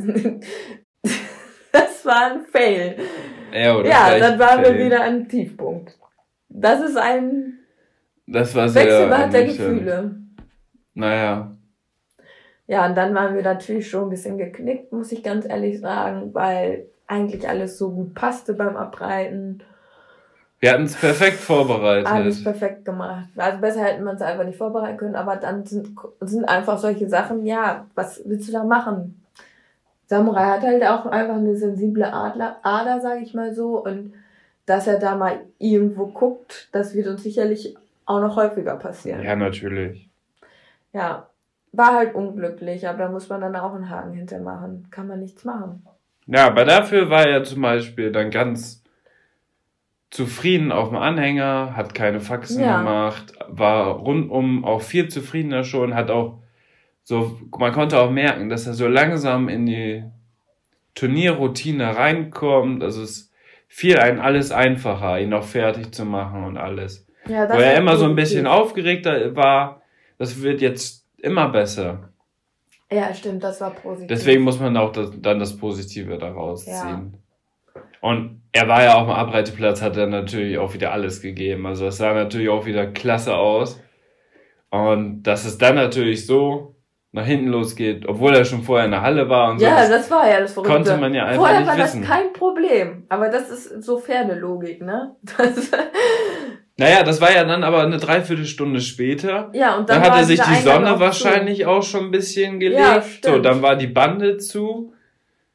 S2: Das war ein Fail.
S3: Ja,
S2: dann waren wir wieder am Tiefpunkt. Das ist ein
S3: Wechselbad
S2: der Gefühle.
S3: Naja.
S2: Ja, und dann waren wir natürlich schon ein bisschen geknickt, muss ich ganz ehrlich sagen, weil eigentlich alles so gut passte beim Abreiten.
S3: Wir hatten es perfekt vorbereitet.
S2: Alles perfekt gemacht. Also besser hätten wir es einfach nicht vorbereiten können, aber dann sind einfach solche Sachen, ja, was willst du da machen? Samurai hat halt auch einfach eine sensible Ader, sage ich mal so, und dass er da mal irgendwo guckt, das wird uns sicherlich auch noch häufiger passieren.
S3: Ja, natürlich.
S2: Ja, war halt unglücklich, aber da muss man dann auch einen Haken hintermachen. Kann man nichts machen.
S3: Ja, aber dafür war er zum Beispiel dann ganz zufrieden auf dem Anhänger, hat keine Faxen gemacht, war rundum auch viel zufriedener schon, hat auch so, man konnte auch merken, dass er so langsam in die Turnierroutine reinkommt, also es fiel einem alles einfacher, ihn noch fertig zu machen und alles. Ja, das wo er immer so ein bisschen aufgeregter war, das wird jetzt immer besser.
S2: Ja, stimmt, das war positiv.
S3: Deswegen muss man auch dann das Positive daraus ziehen. Und er war ja auf dem Abreiteplatz, hat er natürlich auch wieder alles gegeben. Also es sah natürlich auch wieder klasse aus. Und dass es dann natürlich so nach hinten losgeht, obwohl er schon vorher in der Halle war und so.
S2: Ja, das war ja das Verrückte.
S3: Konnte man ja einfach
S2: vorher
S3: nicht wissen.
S2: Vorher war das kein Problem. Aber das ist so Pferdelogik, ne?
S3: Naja, das war ja dann aber eine Dreiviertelstunde später.
S2: Ja, und dann
S3: hatte sich die Sonne wahrscheinlich auch schon ein bisschen gelegt.
S2: Ja, stimmt.
S3: So, dann war die Bande zu.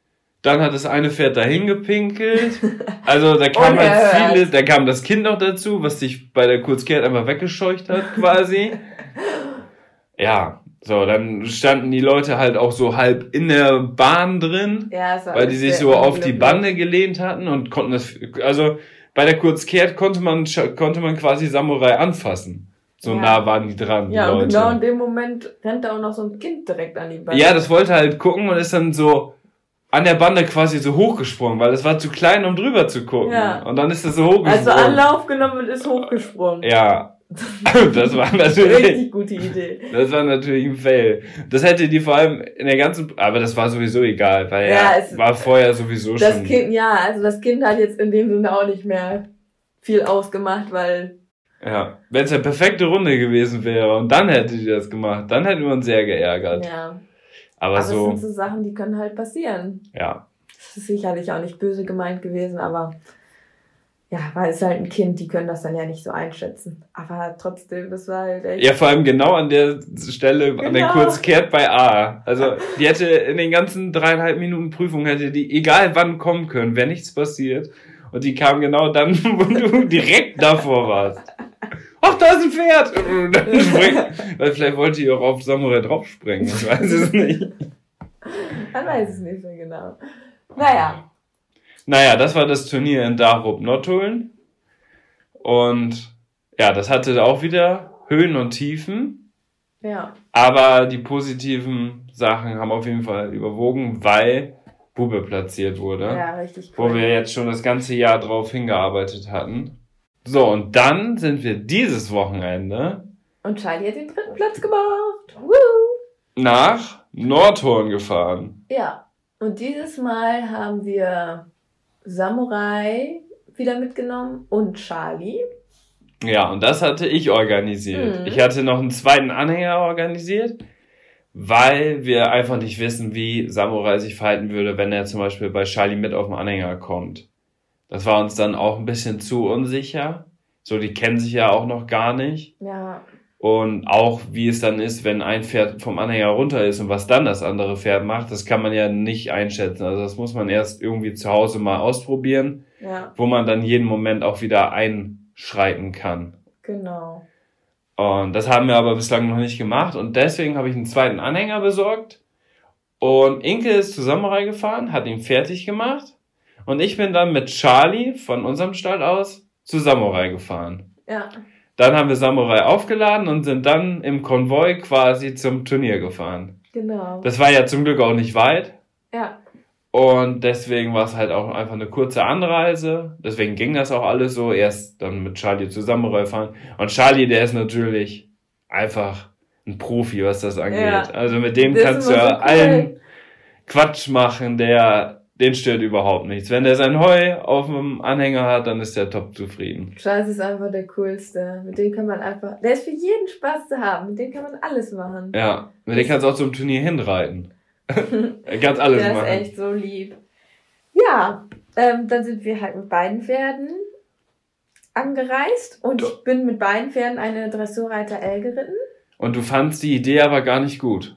S3: Dann hat das eine Pferd dahin gepinkelt. Also da kam da kam das Kind noch dazu, was sich bei der Kurzkehrt einfach weggescheucht hat, quasi. Ja, so, dann standen die Leute halt auch so halb in der Bahn drin, weil die sich so auf die Bande gelehnt hatten und konnten das, also bei der Kurzkehrt konnte man quasi Samurai anfassen. So nah waren die dran, die Leute.
S2: Und genau in dem Moment rennt da auch noch so ein Kind direkt an die Bande.
S3: Ja, das wollte halt gucken und ist dann so an der Bande quasi so hochgesprungen, weil es war zu klein, um drüber zu gucken. Ja. Und dann ist das so hochgesprungen.
S2: Also Anlauf genommen und ist hochgesprungen.
S3: Ja. Das war natürlich...
S2: Richtig gute Idee.
S3: Das war natürlich ein Fail. Das hätte die vor allem in der ganzen... Aber das war sowieso egal, weil es war vorher sowieso
S2: das
S3: schon...
S2: Kind, also das Kind hat jetzt in dem Sinne auch nicht mehr viel ausgemacht, weil...
S3: Ja, wenn es eine perfekte Runde gewesen wäre und dann hätte die das gemacht, dann hätten wir uns sehr geärgert.
S2: Ja.
S3: Aber
S2: so... das sind so Sachen, die können halt passieren.
S3: Ja.
S2: Das ist sicherlich auch nicht böse gemeint gewesen, aber... Ja, weil es halt ein Kind, die können das dann ja nicht so einschätzen. Aber trotzdem, das war halt echt...
S3: Ja, vor allem genau an der Stelle, an der Kurzkehrt bei A. Also, die hätte in den ganzen 3,5 Minuten Prüfung hätte die, egal wann kommen können, wäre nichts passiert. Und die kam genau dann, wo du direkt davor warst. Ach, da ist ein Pferd! Und dann weil vielleicht wollte ihr auch auf Samurai draufspringen, ich weiß es nicht.
S2: Man weiß es nicht so genau.
S3: Naja, das war das Turnier in Darup-Nottuln. Und ja, das hatte auch wieder Höhen und Tiefen.
S2: Ja.
S3: Aber die positiven Sachen haben auf jeden Fall überwogen, weil Bube platziert wurde.
S2: Ja, richtig cool.
S3: Wo wir jetzt schon das ganze Jahr drauf hingearbeitet hatten. So, und dann sind wir dieses Wochenende...
S2: Und Charlie hat den 3. Platz gemacht. Woo!
S3: Nach Nordhorn gefahren.
S2: Ja. Und dieses Mal haben wir... Samurai wieder mitgenommen und Charlie.
S3: Ja, und das hatte ich organisiert. Ich hatte noch einen zweiten Anhänger organisiert, weil wir einfach nicht wissen, wie Samurai sich verhalten würde, wenn er zum Beispiel bei Charlie mit auf den Anhänger kommt. Das war uns dann auch ein bisschen zu unsicher. So, die kennen sich ja auch noch gar nicht.
S2: Ja.
S3: Und auch, wie es dann ist, wenn ein Pferd vom Anhänger runter ist und was dann das andere Pferd macht, das kann man ja nicht einschätzen. Also das muss man erst irgendwie zu Hause mal ausprobieren, wo man dann jeden Moment auch wieder einschreiten kann.
S2: Genau.
S3: Und das haben wir aber bislang noch nicht gemacht und deswegen habe ich einen zweiten Anhänger besorgt und Inke ist zu Samurai gefahren, hat ihn fertig gemacht und ich bin dann mit Charlie von unserem Stall aus zu Samurai gefahren.
S2: Ja.
S3: Dann haben wir Samurai aufgeladen und sind dann im Konvoi quasi zum Turnier gefahren.
S2: Genau.
S3: Das war ja zum Glück auch nicht weit.
S2: Ja.
S3: Und deswegen war es halt auch einfach eine kurze Anreise. Deswegen ging das auch alles so. Erst dann mit Charlie zu Samurai fahren. Und Charlie, der ist natürlich einfach ein Profi, was das angeht. Ja. Also mit dem kannst du ja allen Quatsch machen, den stört überhaupt nichts. Wenn der sein Heu auf dem Anhänger hat, dann ist der top zufrieden.
S2: Charles ist einfach der Coolste. Mit dem kann man einfach, der ist für jeden Spaß zu haben. Mit dem kann man alles machen.
S3: Ja, mit dem kannst du auch zum Turnier hinreiten. Er kann alles machen.
S2: Der ist echt so lieb. Ja, dann sind wir halt mit beiden Pferden angereist und ich bin mit beiden Pferden eine Dressurreiter L geritten.
S3: Und du fandst die Idee aber gar nicht gut,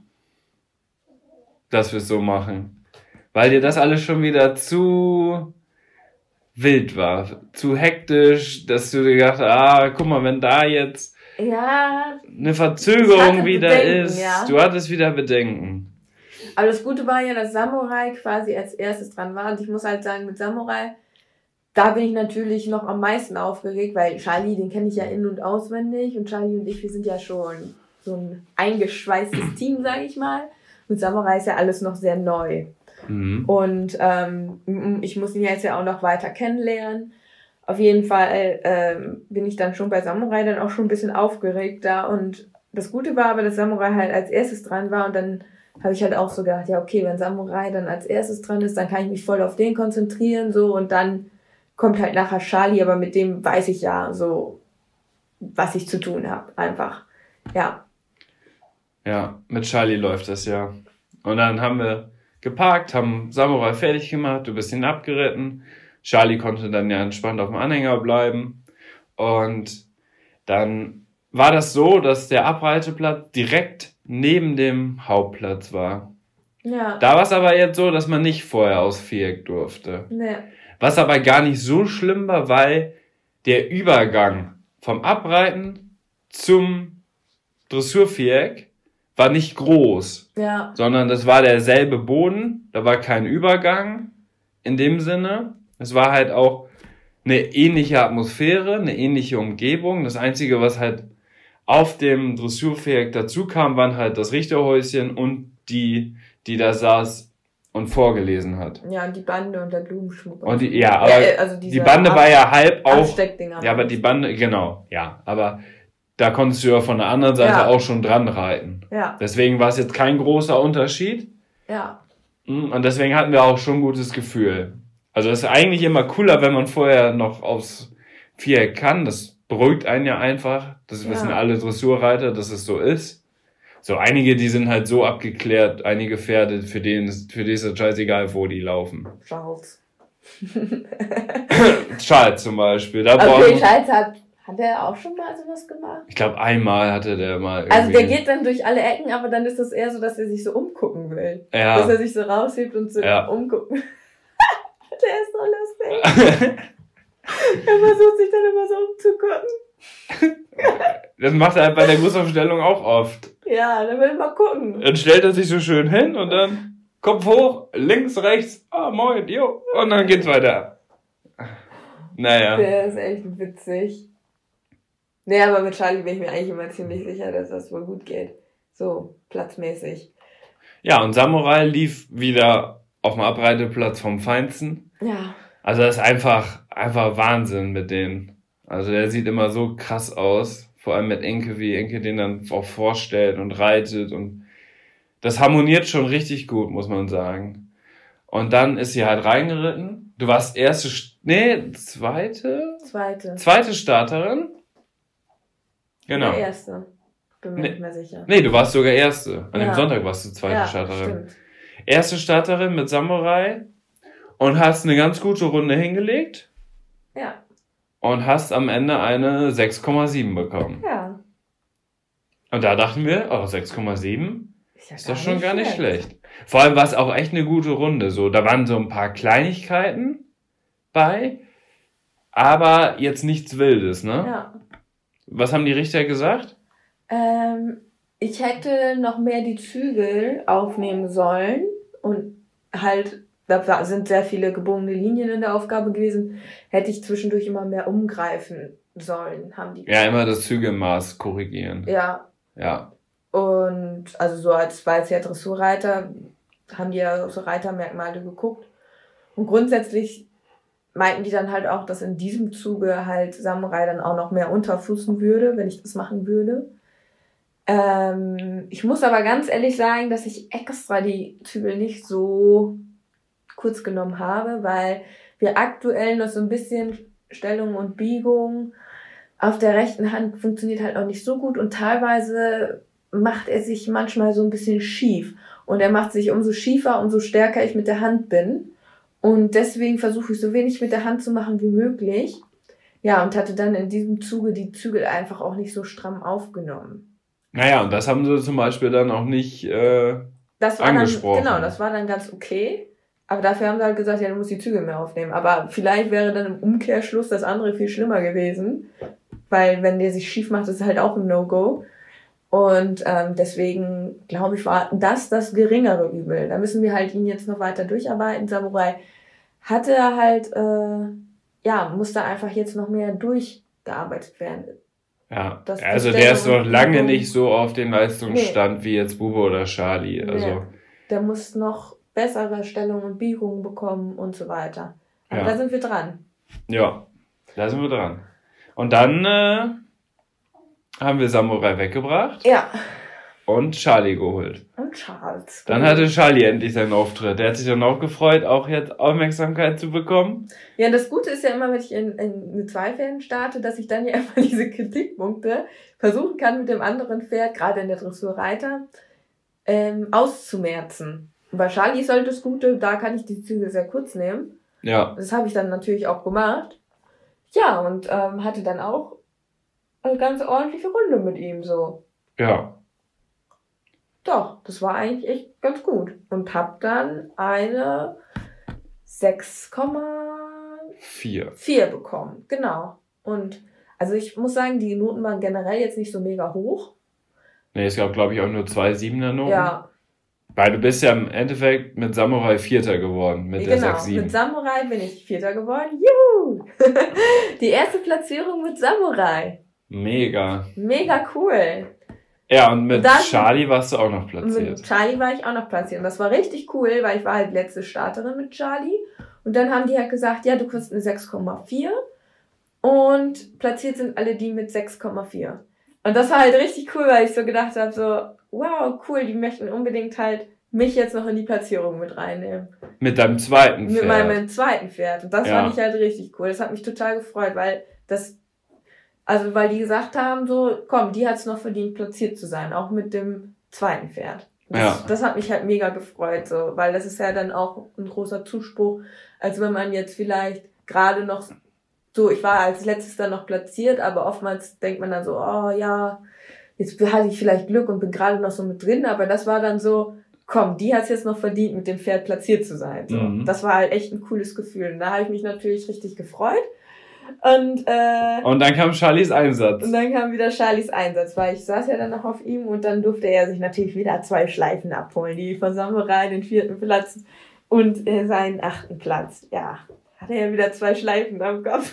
S3: dass wir es so machen. Weil dir das alles schon wieder zu wild war, zu hektisch, dass du dir gedacht hast, guck mal, wenn da jetzt eine Verzögerung wieder Bedenken, ist, du hattest wieder Bedenken.
S2: Aber das Gute war ja, dass Samurai quasi als erstes dran war und ich muss halt sagen, mit Samurai, da bin ich natürlich noch am meisten aufgeregt, weil Charlie, den kenne ich ja in- und auswendig und Charlie und ich, wir sind ja schon so ein eingeschweißtes Team, sage ich mal. Mit Samurai ist ja alles noch sehr neu. Und ich muss ihn jetzt ja auch noch weiter kennenlernen. Auf jeden Fall bin ich dann schon bei Samurai dann auch schon ein bisschen aufgeregter. Und das Gute war aber, dass Samurai halt als erstes dran war. Und dann habe ich halt auch so gedacht, ja okay, wenn Samurai dann als erstes dran ist, dann kann ich mich voll auf den konzentrieren. So und dann kommt halt nachher Charlie, aber mit dem weiß ich ja so, was ich zu tun habe. Einfach, ja.
S3: Ja, mit Charlie läuft das ja. Und dann haben wir geparkt, haben Samurai fertig gemacht, du bist ihn abgeritten. Charlie konnte dann ja entspannt auf dem Anhänger bleiben. Und dann war das so, dass der Abreiteplatz direkt neben dem Hauptplatz war.
S2: Ja.
S3: Da war es aber jetzt so, dass man nicht vorher aufs Viereck durfte.
S2: Nee.
S3: Was aber gar nicht so schlimm war, weil der Übergang vom Abreiten zum Dressurviereck war nicht groß,
S2: Ja.
S3: sondern das war derselbe Boden, da war kein Übergang in dem Sinne. Es war halt auch eine ähnliche Atmosphäre, eine ähnliche Umgebung. Das Einzige, was halt auf dem Dressurviereck dazu kam, waren halt das Richterhäuschen und die da saß und vorgelesen hat.
S2: Ja, und die Bande und der Blumenschmuck.
S3: Und die, ja, aber
S2: also
S3: die Bande war ja halb auch.
S2: Absteckdinger.
S3: Ja, aber die Bande, genau, ja. Aber da konntest du ja von der anderen Seite
S2: Ja.
S3: auch schon dran reiten.
S2: Ja.
S3: Deswegen war es jetzt kein großer Unterschied.
S2: Ja.
S3: Und deswegen hatten wir auch schon ein gutes Gefühl. Also es ist eigentlich immer cooler, wenn man vorher noch aufs Viereck kann. Das beruhigt einen ja einfach. Das wissen alle Dressurreiter, dass es so ist. So einige, die sind halt so abgeklärt, einige Pferde, für die ist es scheißegal, wo die laufen.
S2: Charles.
S3: Charles zum Beispiel. Da
S2: Okay, Charles hat er auch schon mal sowas gemacht?
S3: Ich glaube, einmal hatte der mal irgendwie...
S2: Also der geht dann durch alle Ecken, aber dann ist das eher so, dass er sich so umgucken will.
S3: Ja.
S2: Dass er sich so raushebt und so umgucken. Der ist so lustig. Er versucht sich dann immer so umzugucken.
S3: Das macht er halt bei der Grussaufstellung auch oft.
S2: Ja, dann will er mal gucken.
S3: Dann stellt er sich so schön hin und dann Kopf hoch, links, rechts, moin, jo, und dann geht's weiter. Naja.
S2: Der ist echt witzig. Nee, aber mit Charlie bin ich mir eigentlich immer ziemlich sicher, dass das wohl gut geht. So, platzmäßig.
S3: Ja, und Samurai lief wieder auf dem Abreiteplatz vom Feinsten.
S2: Ja.
S3: Also das ist einfach Wahnsinn mit denen. Also der sieht immer so krass aus. Vor allem mit Enke, wie Enke den dann auch vorstellt und reitet. Und das harmoniert schon richtig gut, muss man sagen. Und dann ist sie halt reingeritten. Du warst zweite Starterin. Genau.
S2: Der erste. Bin mir nicht mehr sicher.
S3: Nee, du warst sogar erste. An dem Sonntag warst du zweite Starterin.
S2: Stimmt.
S3: Erste Starterin mit Samurai und hast eine ganz gute Runde hingelegt.
S2: Ja.
S3: Und hast am Ende eine 6,7 bekommen.
S2: Ja.
S3: Und da dachten wir, 6,7 ist doch schon gar nicht
S2: schlecht.
S3: schlecht. Vor allem war es auch echt eine gute Runde. So, da waren so ein paar Kleinigkeiten bei, aber jetzt nichts Wildes, ne?
S2: Ja.
S3: Was haben die Richter gesagt?
S2: Ich hätte noch mehr die Zügel aufnehmen sollen und halt, da sind sehr viele gebogene Linien in der Aufgabe gewesen, hätte ich zwischendurch immer mehr umgreifen sollen, haben die gesagt.
S3: Ja, immer das Zügelmaß korrigieren.
S2: Ja.
S3: Ja.
S2: Und also so als ja Dressurreiter haben die ja so Reitermerkmale geguckt. Und grundsätzlich meinten die dann halt auch, dass in diesem Zuge halt Samurai dann auch noch mehr unterfußen würde, wenn ich das machen würde. Ich muss aber ganz ehrlich sagen, dass ich extra die Zügel nicht so kurz genommen habe, weil wir aktuell noch so ein bisschen Stellung und Biegung auf der rechten Hand funktioniert halt auch nicht so gut und teilweise macht er sich manchmal so ein bisschen schief. Und er macht sich umso schiefer, umso stärker ich mit der Hand bin. Und deswegen versuche ich so wenig mit der Hand zu machen wie möglich. Ja, und hatte dann in diesem Zuge die Zügel einfach auch nicht so stramm aufgenommen.
S3: Naja, und das haben sie zum Beispiel dann auch nicht
S2: das war
S3: angesprochen.
S2: Dann, genau, das war dann ganz okay. Aber dafür haben sie halt gesagt, ja, du musst die Zügel mehr aufnehmen. Aber vielleicht wäre dann im Umkehrschluss das andere viel schlimmer gewesen. Weil wenn der sich schief macht, ist es halt auch ein No-Go. Und deswegen, glaube ich, war das geringere Übel. Da müssen wir halt ihn jetzt noch weiter durcharbeiten. Samurai hatte halt, musste einfach jetzt noch mehr durchgearbeitet werden.
S3: Ja, also der ist noch lange nicht so auf den Leistungsstand wie jetzt Bube oder Charlie. Also
S2: nee. Der muss noch bessere Stellung und Biegungen bekommen und so weiter. Aber da sind wir dran.
S3: Ja, da sind wir dran. Und dann haben wir Samurai weggebracht.
S2: Ja.
S3: Und Charlie geholt.
S2: Und Charles.
S3: Dann hatte Charlie endlich seinen Auftritt. Der hat sich dann auch gefreut, auch jetzt Aufmerksamkeit zu bekommen.
S2: Ja, das Gute ist ja immer, wenn ich mit 2 Pferden starte, dass ich dann ja immer diese Kritikpunkte versuchen kann, mit dem anderen Pferd, gerade in der Dressurreiter, auszumerzen. Und bei Charlie ist halt das Gute, da kann ich die Züge sehr kurz nehmen.
S3: Ja.
S2: Das habe ich dann natürlich auch gemacht. Ja, und hatte dann auch eine ganz ordentliche Runde mit ihm so.
S3: Ja.
S2: Doch, das war eigentlich echt ganz gut. Und hab dann eine 6,4 bekommen. Genau. Und also ich muss sagen, die Noten waren generell jetzt nicht so mega hoch.
S3: Nee, es gab, glaube ich, auch nur 2 7er-Noten.
S2: Ja.
S3: Weil du bist ja im Endeffekt mit Samurai Vierter geworden, mit der 6-7.
S2: Mit Samurai bin ich Vierter geworden. Juhu! Die erste Platzierung mit Samurai.
S3: Mega.
S2: Mega cool.
S3: Ja, und mit Charlie warst du auch noch platziert.
S2: Mit Charlie war ich auch noch platziert. Und das war richtig cool, weil ich war halt letzte Starterin mit Charlie. Und dann haben die halt gesagt, ja, du kriegst eine 6,4. Und platziert sind alle die mit 6,4. Und das war halt richtig cool, weil ich so gedacht habe, so, wow, cool, die möchten unbedingt halt mich jetzt noch in die Platzierung mit reinnehmen.
S3: Mit deinem zweiten Pferd.
S2: Mit meinem zweiten Pferd. Und das fand ich halt richtig cool. Das hat mich total gefreut, weil die gesagt haben, so, komm, die hat's noch verdient, platziert zu sein, auch mit dem zweiten Pferd. Das hat mich halt mega gefreut, so, weil das ist ja dann auch ein großer Zuspruch, als wenn man jetzt vielleicht gerade noch so, ich war als letztes dann noch platziert, aber oftmals denkt man dann so, oh ja, jetzt hatte ich vielleicht Glück und bin gerade noch so mit drin, aber das war dann so, komm, die hat's jetzt noch verdient, mit dem Pferd platziert zu sein. So. Mhm. Das war halt echt ein cooles Gefühl. Und da habe ich mich natürlich richtig gefreut. Und
S3: dann kam Charlies Einsatz.
S2: Und dann kam wieder Charlies Einsatz, weil ich saß ja dann noch auf ihm und dann durfte er sich natürlich wieder 2 Schleifen abholen. Die von Samurai, den 4. Platz und seinen 8. Platz. Ja, hatte er wieder 2 Schleifen am Kopf.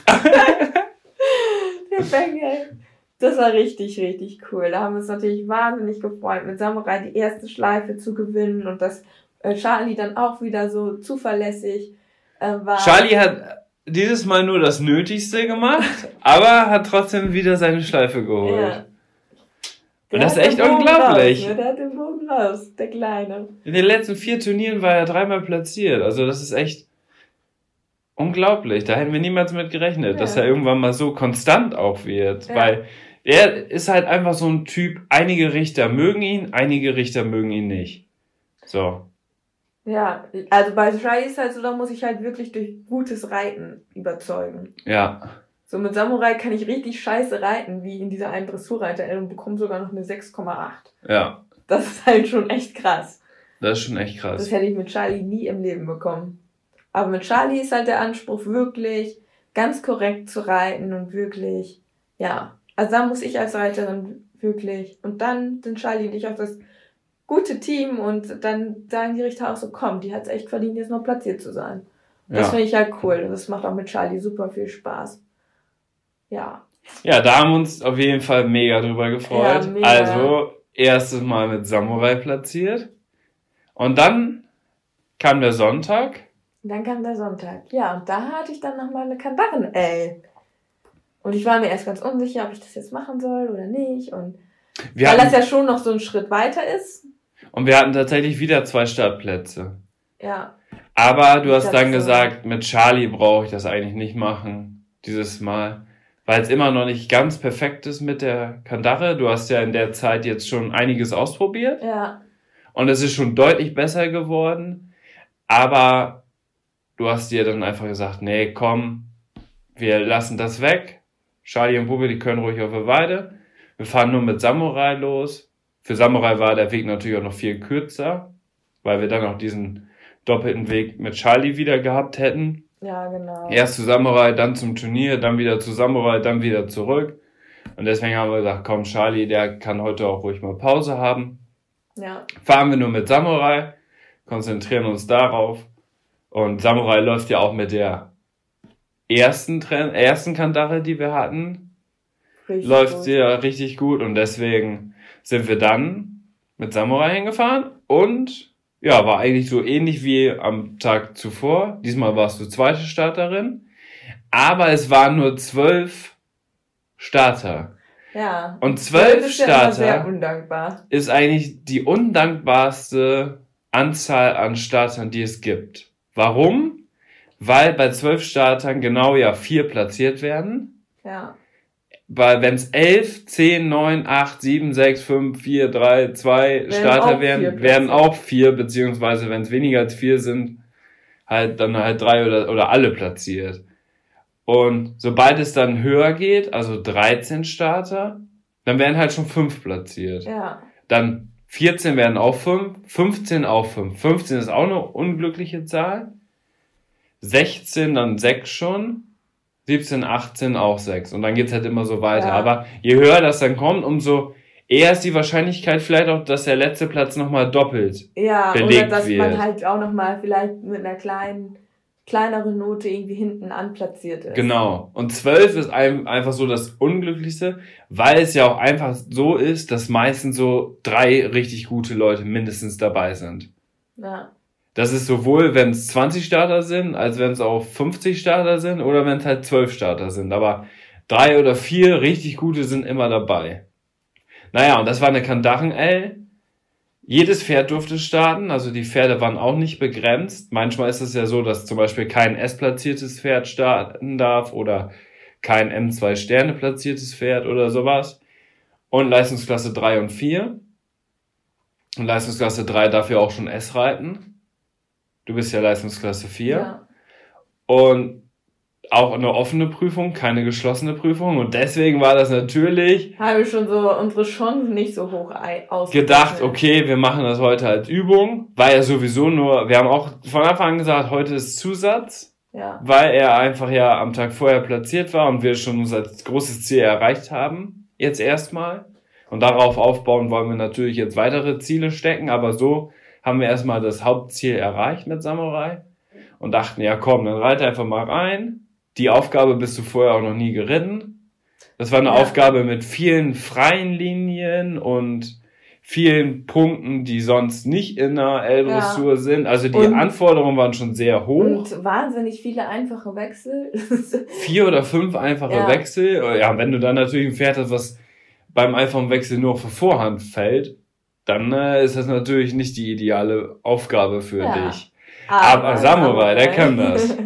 S2: Der Bengel. Das war richtig, richtig cool. Da haben wir uns natürlich wahnsinnig gefreut, mit Samurai die erste Schleife zu gewinnen und dass Charlie dann auch wieder so zuverlässig war.
S3: Charlie hat dieses Mal nur das Nötigste gemacht, aber hat trotzdem wieder seine Schleife geholt. Ja. Und das ist echt unglaublich.
S2: Raus, ne? Der hat den Bogen raus, der Kleine.
S3: In den letzten 4 Turnieren war er 3-mal platziert. Also das ist echt unglaublich. Da hätten wir niemals mit gerechnet, dass er irgendwann mal so konstant auch wird. Ja. Weil er ist halt einfach so ein Typ, einige Richter mögen ihn, einige Richter mögen ihn nicht. So.
S2: Ja, also bei Charlie ist halt so, da muss ich halt wirklich durch gutes Reiten überzeugen.
S3: Ja.
S2: So mit Samurai kann ich richtig scheiße reiten, wie in dieser einen Dressurreiter und bekomme sogar noch eine 6,8.
S3: Ja.
S2: Das ist halt schon echt krass.
S3: Das ist schon echt krass.
S2: Das hätte ich mit Charlie nie im Leben bekommen. Aber mit Charlie ist halt der Anspruch wirklich ganz korrekt zu reiten und wirklich, ja. Also da muss ich als Reiterin wirklich, und dann sind Charlie und ich auch das gute Team und dann sagen die Richter auch so, komm, die hat's echt verdient, jetzt noch platziert zu sein. Das finde ich halt cool und das macht auch mit Charlie super viel Spaß. Ja.
S3: Ja, da haben wir uns auf jeden Fall mega drüber gefreut. Ja, mega. Also, erstes Mal mit Samurai platziert. Und dann kam der Sonntag.
S2: Ja, und da hatte ich dann nochmal eine Kandaren, Und ich war mir erst ganz unsicher, ob ich das jetzt machen soll oder nicht. Und weil das ja schon noch so ein Schritt weiter ist.
S3: Und wir hatten tatsächlich wieder 2 Startplätze.
S2: Ja.
S3: Aber du hast dann gesagt, mit Charlie brauche ich das eigentlich nicht machen, dieses Mal. Weil es immer noch nicht ganz perfekt ist mit der Kandare. Du hast ja in der Zeit jetzt schon einiges ausprobiert.
S2: Ja.
S3: Und es ist schon deutlich besser geworden. Aber du hast dir dann einfach gesagt, nee, komm, wir lassen das weg. Charlie und Bubi, die können ruhig auf der Weide. Wir fahren nur mit Samurai los. Für Samurai war der Weg natürlich auch noch viel kürzer, weil wir dann auch diesen doppelten Weg mit Charlie wieder gehabt hätten.
S2: Ja, genau.
S3: Erst zu Samurai, dann zum Turnier, dann wieder zu Samurai, dann wieder zurück. Und deswegen haben wir gesagt, komm, Charlie, der kann heute auch ruhig mal Pause haben.
S2: Ja.
S3: Fahren wir nur mit Samurai, konzentrieren uns darauf. Und Samurai läuft ja auch mit der ersten Kandare, die wir hatten. Läuft ja richtig gut und deswegen sind wir dann mit Samurai hingefahren und ja, war eigentlich so ähnlich wie am Tag zuvor. Diesmal warst du zweite Starterin, aber es waren nur 12 Starter.
S2: Ja.
S3: Und 12
S2: ist
S3: Starter
S2: ja sehr undankbar.
S3: Ist eigentlich die undankbarste Anzahl an Startern, die es gibt. Warum? Weil bei 12 Startern genau 4 platziert werden.
S2: Ja.
S3: Weil wenn es 11, 10, 9, 8, 7, 6, 5, 4, 3, 2 Starter wären, werden auch 4, beziehungsweise wenn es weniger als 4 sind, dann 3 oder alle platziert. Und sobald es dann höher geht, also 13 Starter, dann werden halt schon 5 platziert.
S2: Ja.
S3: Dann 14 werden auch 5, 15 auch 5. 15 ist auch eine unglückliche Zahl. 16 dann 6 schon. 17, 18 auch 6. Und dann geht's halt immer so weiter.
S2: Ja.
S3: Aber je höher das dann kommt, umso eher ist die Wahrscheinlichkeit vielleicht auch, dass der letzte Platz nochmal doppelt
S2: Ja,
S3: belegt
S2: oder dass
S3: wird.
S2: man halt auch nochmal vielleicht mit einer kleineren Note irgendwie hinten anplatziert ist.
S3: Genau. Und 12 ist einfach so das Unglücklichste, weil es ja auch einfach so ist, dass meistens so 3 richtig gute Leute mindestens dabei sind.
S2: Ja.
S3: Das ist sowohl, wenn es 20 Starter sind, als wenn es auch 50 Starter sind oder wenn es halt 12 Starter sind. Aber 3 oder 4 richtig gute sind immer dabei. Naja, und das war eine Kandaren-L. Jedes Pferd durfte starten, also die Pferde waren auch nicht begrenzt. Manchmal ist es ja so, dass zum Beispiel kein S-platziertes Pferd starten darf oder kein M2 Sterne platziertes Pferd oder sowas. Und Leistungsklasse 3 und 4. Und Leistungsklasse 3 darf ja auch schon S reiten. Du bist ja Leistungsklasse 4.
S2: Ja.
S3: Und auch eine offene Prüfung, keine geschlossene Prüfung. Und deswegen war das natürlich
S2: Haben wir schon so unsere Chancen nicht so hoch ausgerechnet.
S3: gedacht, okay, wir machen das heute als Übung. War ja sowieso nur, wir haben auch von Anfang an gesagt, heute ist Zusatz,
S2: Ja.
S3: weil er einfach ja am Tag vorher platziert war und wir schon unser großes Ziel erreicht haben. Jetzt erstmal. Und darauf aufbauen wollen wir natürlich jetzt weitere Ziele stecken, aber so haben wir erstmal das Hauptziel erreicht mit Samurai und dachten, ja komm, dann reite einfach mal rein. Die Aufgabe bist du vorher auch noch nie geritten. Das war eine
S2: Ja.
S3: Aufgabe mit vielen freien Linien und vielen Punkten, die sonst nicht in der L-Dressur sind. Also die
S2: Und-
S3: Anforderungen waren schon sehr hoch.
S2: Und wahnsinnig viele einfache Wechsel.
S3: 4 oder 5 einfache
S2: Ja.
S3: Wechsel. Ja, wenn du dann natürlich ein Pferd hast, was beim einfachen Wechsel nur für Vorhand fällt, dann ist das natürlich nicht die ideale Aufgabe für
S2: Ja.
S3: dich. Aber Samurai, der kann das.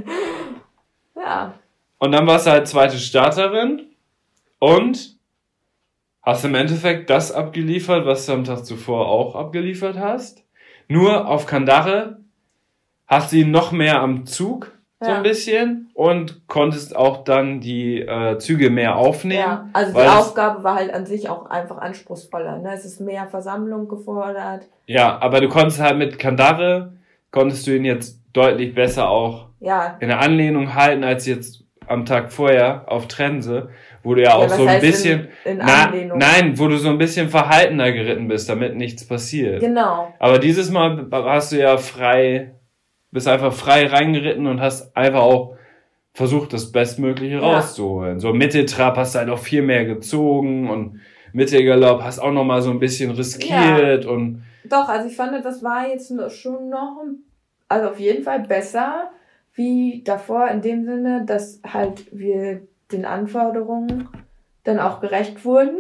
S2: Ja.
S3: Und dann warst du halt zweite Starterin und hast im Endeffekt das abgeliefert, was du am Tag zuvor auch abgeliefert hast. Nur auf Kandare hast du ihn noch mehr am Zug, so
S2: Ja.
S3: ein bisschen, und konntest auch dann die Züge mehr aufnehmen.
S2: Ja, also die
S3: weil es-
S2: Aufgabe war halt an sich auch einfach anspruchsvoller. Ne? Es ist mehr Versammlung gefordert.
S3: Ja, aber du konntest halt mit Kandare, konntest du ihn jetzt deutlich besser auch
S2: Ja,
S3: in der Anlehnung halten, als jetzt am Tag vorher auf Trense, wo du ja auch
S2: was
S3: so ein
S2: heißt
S3: bisschen,
S2: in Anlehnung.
S3: nein, wo du so ein bisschen verhaltener geritten bist, damit nichts passiert.
S2: Genau.
S3: Aber dieses Mal hast du ja bist einfach frei reingeritten und hast einfach auch versucht, das Bestmögliche
S2: Ja.
S3: rauszuholen. So Mitteltrab hast du halt auch viel mehr gezogen und Mittelgalopp hast auch noch mal so ein bisschen riskiert und
S2: Doch, also ich fand, das war jetzt schon noch, also auf jeden Fall besser wie davor in dem Sinne, dass halt wir den Anforderungen dann auch gerecht wurden,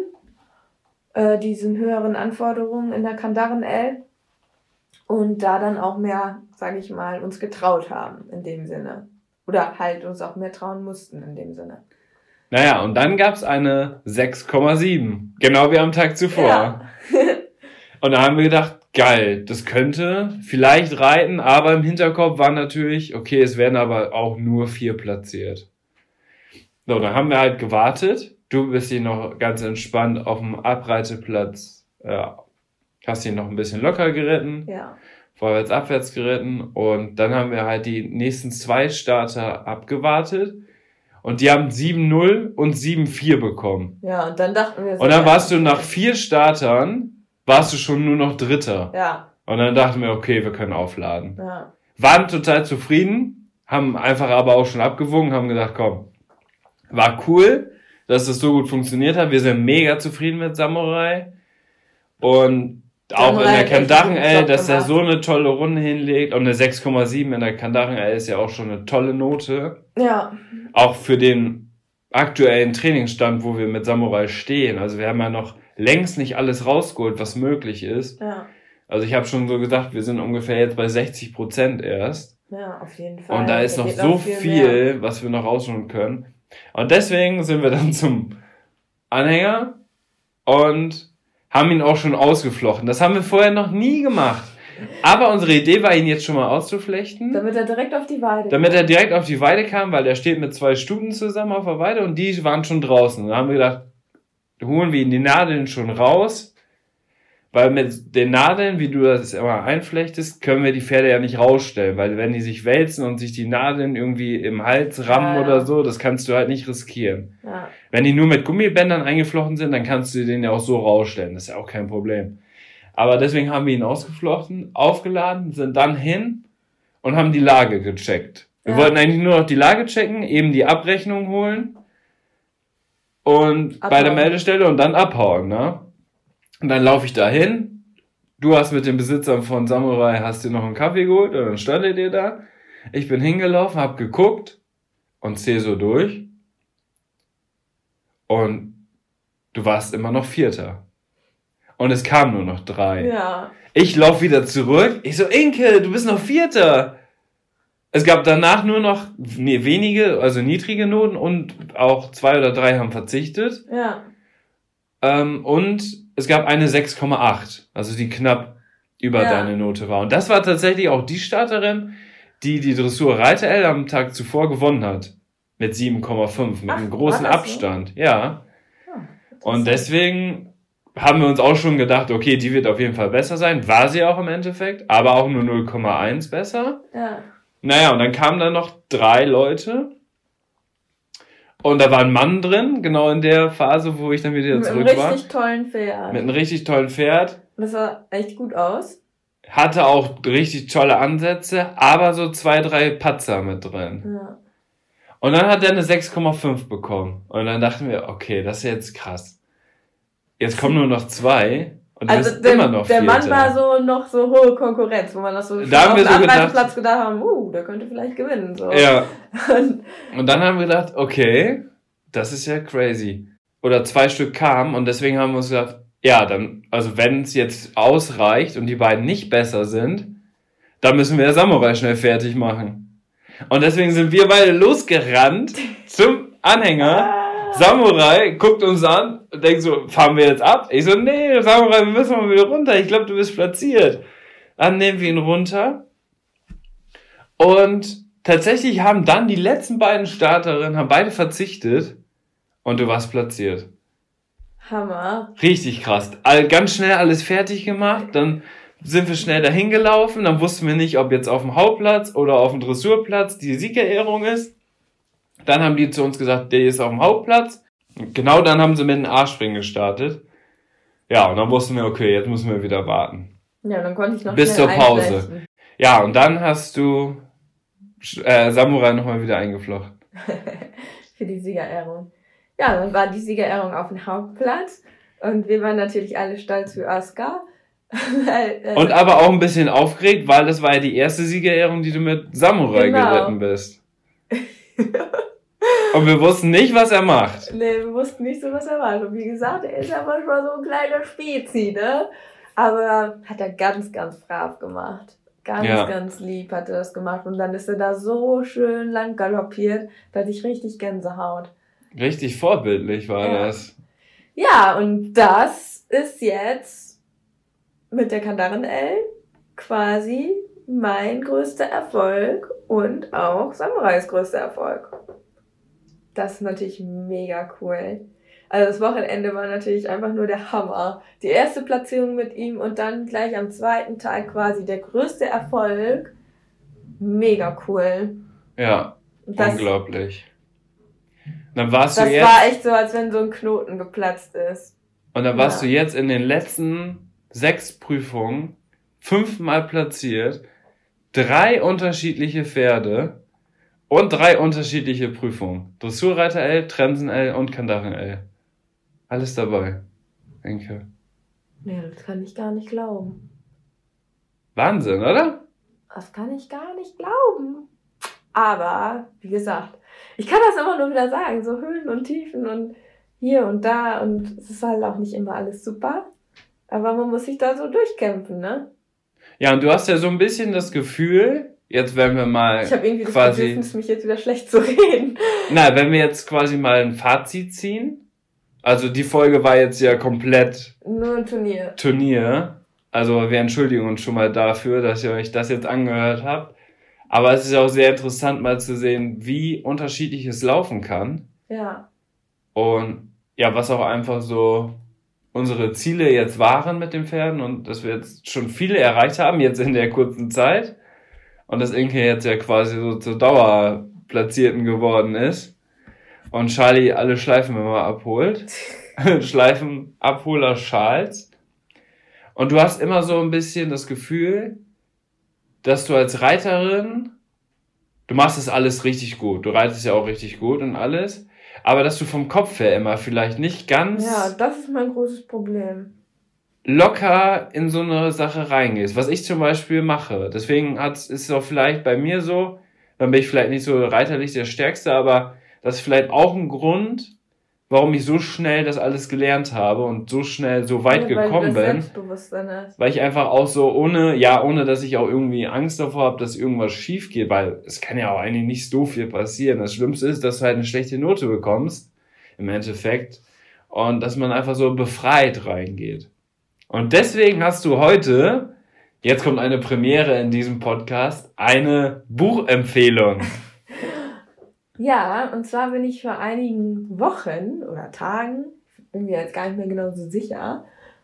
S2: diesen höheren Anforderungen in der Kandaren L und da dann auch mehr, sage ich mal, uns getraut haben in dem Sinne. Oder halt uns auch mehr trauen mussten in dem Sinne.
S3: naja, und dann gab's eine 6,7. Genau wie am Tag zuvor.
S2: Ja.
S3: Und da haben wir gedacht, geil, das könnte vielleicht reiten, aber im Hinterkopf war natürlich, okay, es werden aber auch nur 4 platziert. So, dann haben wir halt gewartet. Du bist hier noch ganz entspannt auf dem Abreiteplatz, hast ihn noch ein bisschen locker geritten,
S2: Ja.
S3: vorwärts, abwärts geritten und dann haben wir halt die nächsten 2 Starter abgewartet und die haben 7-0 und 7-4 bekommen.
S2: Ja, und dann dachten wir so,
S3: Und dann
S2: ja,
S3: warst du nach 4 Startern, warst du schon nur noch Dritter.
S2: Ja,
S3: Und dann dachten wir, okay, wir können aufladen.
S2: ja.
S3: Waren total zufrieden, haben einfach aber auch schon abgewogen, haben gesagt, komm, war cool, dass das so gut funktioniert hat. Wir sind mega zufrieden mit Samurai. Und auch in
S2: Samurai
S3: der
S2: hat echt einen
S3: Kandaren
S2: guten
S3: L,
S2: Job
S3: dass er
S2: gemacht.
S3: so eine tolle Runde hinlegt. Und eine 6,7 in der Kandaren L ist ja auch schon eine tolle Note.
S2: Ja,
S3: Auch für den aktuellen Trainingsstand, wo wir mit Samurai stehen. Also wir haben ja noch längst nicht alles rausgeholt, was möglich ist.
S2: ja,
S3: Also ich habe schon so gesagt, wir sind ungefähr jetzt bei 60% erst.
S2: ja, auf jeden Fall.
S3: Und da ist noch
S2: geht
S3: so
S2: mehr.
S3: viel, was wir noch rausholen können. Und deswegen sind wir dann zum Anhänger und haben ihn auch schon ausgeflochten. Das haben wir vorher noch nie gemacht. Aber unsere Idee war, ihn jetzt schon mal auszuflechten,
S2: Damit er direkt auf die Weide
S3: damit er direkt auf die Weide kam, weil er steht mit 2 Stuten zusammen auf der Weide und die waren schon draußen. Und dann haben wir gedacht, holen wir ihn die Nadeln schon raus, Weil mit den Nadeln, wie du das immer einflechtest, können wir die Pferde ja nicht rausstellen, weil wenn die sich wälzen und sich die Nadeln irgendwie im Hals rammen oder so, das kannst du halt nicht riskieren.
S2: Ja.
S3: Wenn die nur mit Gummibändern eingeflochten sind, dann kannst du den ja auch so rausstellen, das ist ja auch kein Problem. Aber deswegen haben wir ihn ausgeflochten, aufgeladen, sind dann hin und haben die Lage gecheckt. Wir wollten eigentlich nur noch die Lage checken, eben die Abrechnung holen und bei der Meldestelle und dann abhauen, ne? Und dann laufe ich da hin. Du hast mit den Besitzern von Samurai, hast dir noch einen Kaffee geholt und dann standet ihr da. Ich bin hingelaufen, hab geguckt und zähl so durch. Und du warst immer noch Vierter. Und es kamen nur noch 3.
S2: Ja.
S3: Ich lauf wieder zurück. Ich so, Inke, du bist noch Vierter. Es gab danach nur noch wenige, also niedrige Noten und auch 2 oder 3 haben verzichtet.
S2: Ja.
S3: Und es gab eine 6,8, also die knapp über deine Note war. Und das war tatsächlich auch die Starterin, die Dressur Reiter L am Tag zuvor gewonnen hat. Mit 7,5, mit einem großen Abstand. So? Ja. Und deswegen haben wir uns auch schon gedacht, okay, die wird auf jeden Fall besser sein. War sie auch im Endeffekt, aber auch nur 0,1 besser.
S2: Ja.
S3: Naja, und dann kamen da noch 3 Leute. Und da war ein Mann drin, genau in der Phase, wo ich dann wieder zurück war.
S2: Mit einem richtig tollen Pferd.
S3: Mit einem richtig tollen Pferd.
S2: Das sah echt gut aus.
S3: Hatte auch richtig tolle Ansätze, aber so 2, 3 Patzer mit drin.
S2: Ja.
S3: Und dann hat er eine 6,5 bekommen. Und dann dachten wir, okay, das ist jetzt krass. Jetzt kommen nur noch 2 und du bist immer noch
S2: der
S3: Vierter.
S2: Mann war so noch so hohe Konkurrenz, wo man das so
S3: da haben wir so
S2: Platz gedacht haben, der könnte vielleicht gewinnen. So.
S3: Ja. Und dann haben wir gedacht, okay, das ist ja crazy. Oder 2 Stück kamen und deswegen haben wir uns gedacht, ja, dann, also wenn es jetzt ausreicht und die beiden nicht besser sind, dann müssen wir der Samurai schnell fertig machen. Und deswegen sind wir beide losgerannt zum Anhänger. Samurai guckt uns an und denkt so, fahren wir jetzt ab? Ich so, nee, Samurai, wir müssen mal wieder runter. Ich glaube, du bist platziert. Dann nehmen wir ihn runter. Und tatsächlich haben dann die letzten beiden Starterinnen, haben beide verzichtet. Und du warst platziert.
S2: Hammer.
S3: Richtig krass. Ganz schnell alles fertig gemacht. Dann sind wir schnell dahin gelaufen. Dann wussten wir nicht, ob jetzt auf dem Hauptplatz oder auf dem Dressurplatz die Siegerehrung ist. Dann haben die zu uns gesagt, der ist auf dem Hauptplatz. Genau dann haben sie mit dem A-Springen gestartet. Ja, und dann wussten wir, okay, jetzt müssen wir wieder warten.
S2: Ja, dann konnte ich noch
S3: bis zur Pause.
S2: einflechten.
S3: Ja, und dann hast du Samurai nochmal wieder eingeflochten.
S2: Für die Siegerehrung. Ja, dann war die Siegerehrung auf dem Hauptplatz. Und wir waren natürlich alle stolz wie Oscar.
S3: Und aber auch ein bisschen aufgeregt, weil das war ja die erste Siegerehrung, die du mit Samurai geritten bist. Und wir wussten nicht, was er macht.
S2: Nee, wir wussten nicht so, was er macht. Und wie gesagt, er ist ja manchmal so ein kleiner Spezi, ne? Aber hat er ganz, ganz brav gemacht. Ganz lieb hat er das gemacht. Und dann ist er da so schön lang galoppiert, da hatte ich richtig Gänsehaut.
S3: Richtig vorbildlich war das.
S2: Ja, und das ist jetzt mit der Kandaren L quasi mein größter Erfolg und auch Samurais größter Erfolg. Das ist natürlich mega cool. Also das Wochenende war natürlich einfach nur der Hammer. Die erste Platzierung mit ihm und dann gleich am zweiten Tag quasi der größte Erfolg. Mega cool.
S3: Ja, unglaublich. Dann warst du
S2: jetzt. Das war echt so, als wenn so ein Knoten geplatzt ist.
S3: Und dann warst du jetzt in den letzten 6 Prüfungen 5-mal platziert, 3 unterschiedliche Pferde und 3 unterschiedliche Prüfungen. Dressurreiter L, Trensen L und Kandaren L. Alles dabei. Denke.
S2: Nee, das kann ich gar nicht glauben.
S3: Wahnsinn, oder?
S2: Das kann ich gar nicht glauben. Aber, wie gesagt, ich kann das immer nur wieder sagen, so Höhen und Tiefen und hier und da und es ist halt auch nicht immer alles super. Aber man muss sich da so durchkämpfen, ne?
S3: Ja, und du hast ja so ein bisschen das Gefühl, jetzt werden wir mal
S2: ich habe irgendwie das Bedürfnis, mich jetzt wieder schlecht zu reden.
S3: Na, wenn wir jetzt quasi mal ein Fazit ziehen. Also die Folge war jetzt ja komplett
S2: nur ein
S3: Turnier. Also wir entschuldigen uns schon mal dafür, dass ihr euch das jetzt angehört habt. Aber es ist auch sehr interessant mal zu sehen, wie unterschiedlich es laufen kann.
S2: Ja.
S3: Und ja, was auch einfach so unsere Ziele jetzt waren mit den Pferden und dass wir jetzt schon viele erreicht haben, jetzt in der kurzen Zeit. Und dass Inke jetzt ja quasi so zur Dauerplatzierten geworden ist. Und Charlie alle Schleifen immer abholt. Schleifenabholer Charles. Und du hast immer so ein bisschen das Gefühl, dass du als Reiterin, du machst das alles richtig gut. Du reitest ja auch richtig gut und alles. Aber dass du vom Kopf her immer vielleicht nicht ganz...
S2: Ja, das ist mein großes Problem.
S3: ...locker in so eine Sache reingehst. Was ich zum Beispiel mache. Deswegen ist es auch vielleicht bei mir so, dann bin ich vielleicht nicht so reiterlich der Stärkste, aber das ist vielleicht auch ein Grund, warum ich so schnell das alles gelernt habe und so schnell so weit gekommen bin.
S2: Selbstbewusstsein ist.
S3: Weil ich einfach auch so ohne, dass ich auch irgendwie Angst davor habe, dass irgendwas schief geht, weil es kann ja auch eigentlich nicht so viel passieren. Das Schlimmste ist, dass du halt eine schlechte Note bekommst, im Endeffekt, und dass man einfach so befreit reingeht. Und deswegen hast du heute, jetzt kommt eine Premiere in diesem Podcast, eine Buchempfehlung.
S2: Ja, und zwar bin ich vor einigen Wochen oder Tagen, bin mir jetzt gar nicht mehr genau so sicher,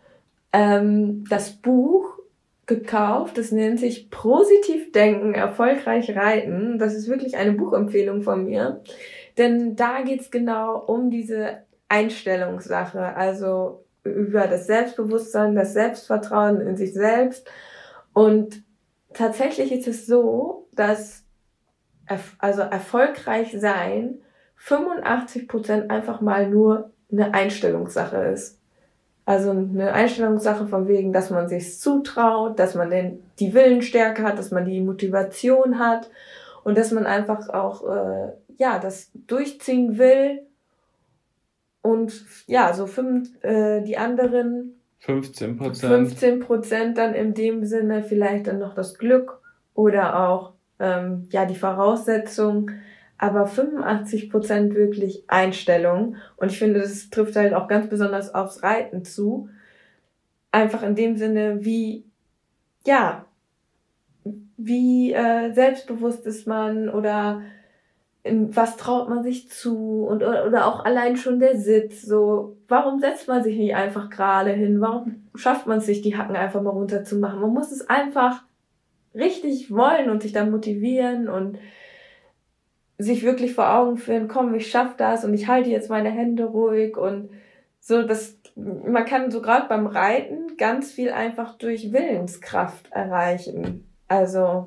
S2: das Buch gekauft. Das nennt sich Positiv Denken, Erfolgreich Reiten. Das ist wirklich eine Buchempfehlung von mir. Denn da geht's genau um diese Einstellungssache, also über das Selbstbewusstsein, das Selbstvertrauen in sich selbst. Und tatsächlich ist es so, dass erfolgreich sein 85% einfach mal nur eine Einstellungssache ist. Also eine Einstellungssache von wegen, dass man sich zutraut, dass man die Willensstärke hat, dass man die Motivation hat und dass man einfach auch das durchziehen will. Und ja, so die anderen 15% dann in dem Sinne vielleicht dann noch das Glück oder auch die Voraussetzung, aber 85% wirklich Einstellung. Und ich finde, das trifft halt auch ganz besonders aufs Reiten zu. Einfach in dem Sinne, wie selbstbewusst ist man oder was traut man sich zu oder auch allein schon der Sitz, so, warum setzt man sich nicht einfach gerade hin, warum schafft man es sich, die Hacken einfach mal runter zu machen, man muss es einfach richtig wollen und sich dann motivieren und sich wirklich vor Augen führen, komm, ich schaff das und ich halte jetzt meine Hände ruhig und so, man kann so gerade beim Reiten ganz viel einfach durch Willenskraft erreichen, also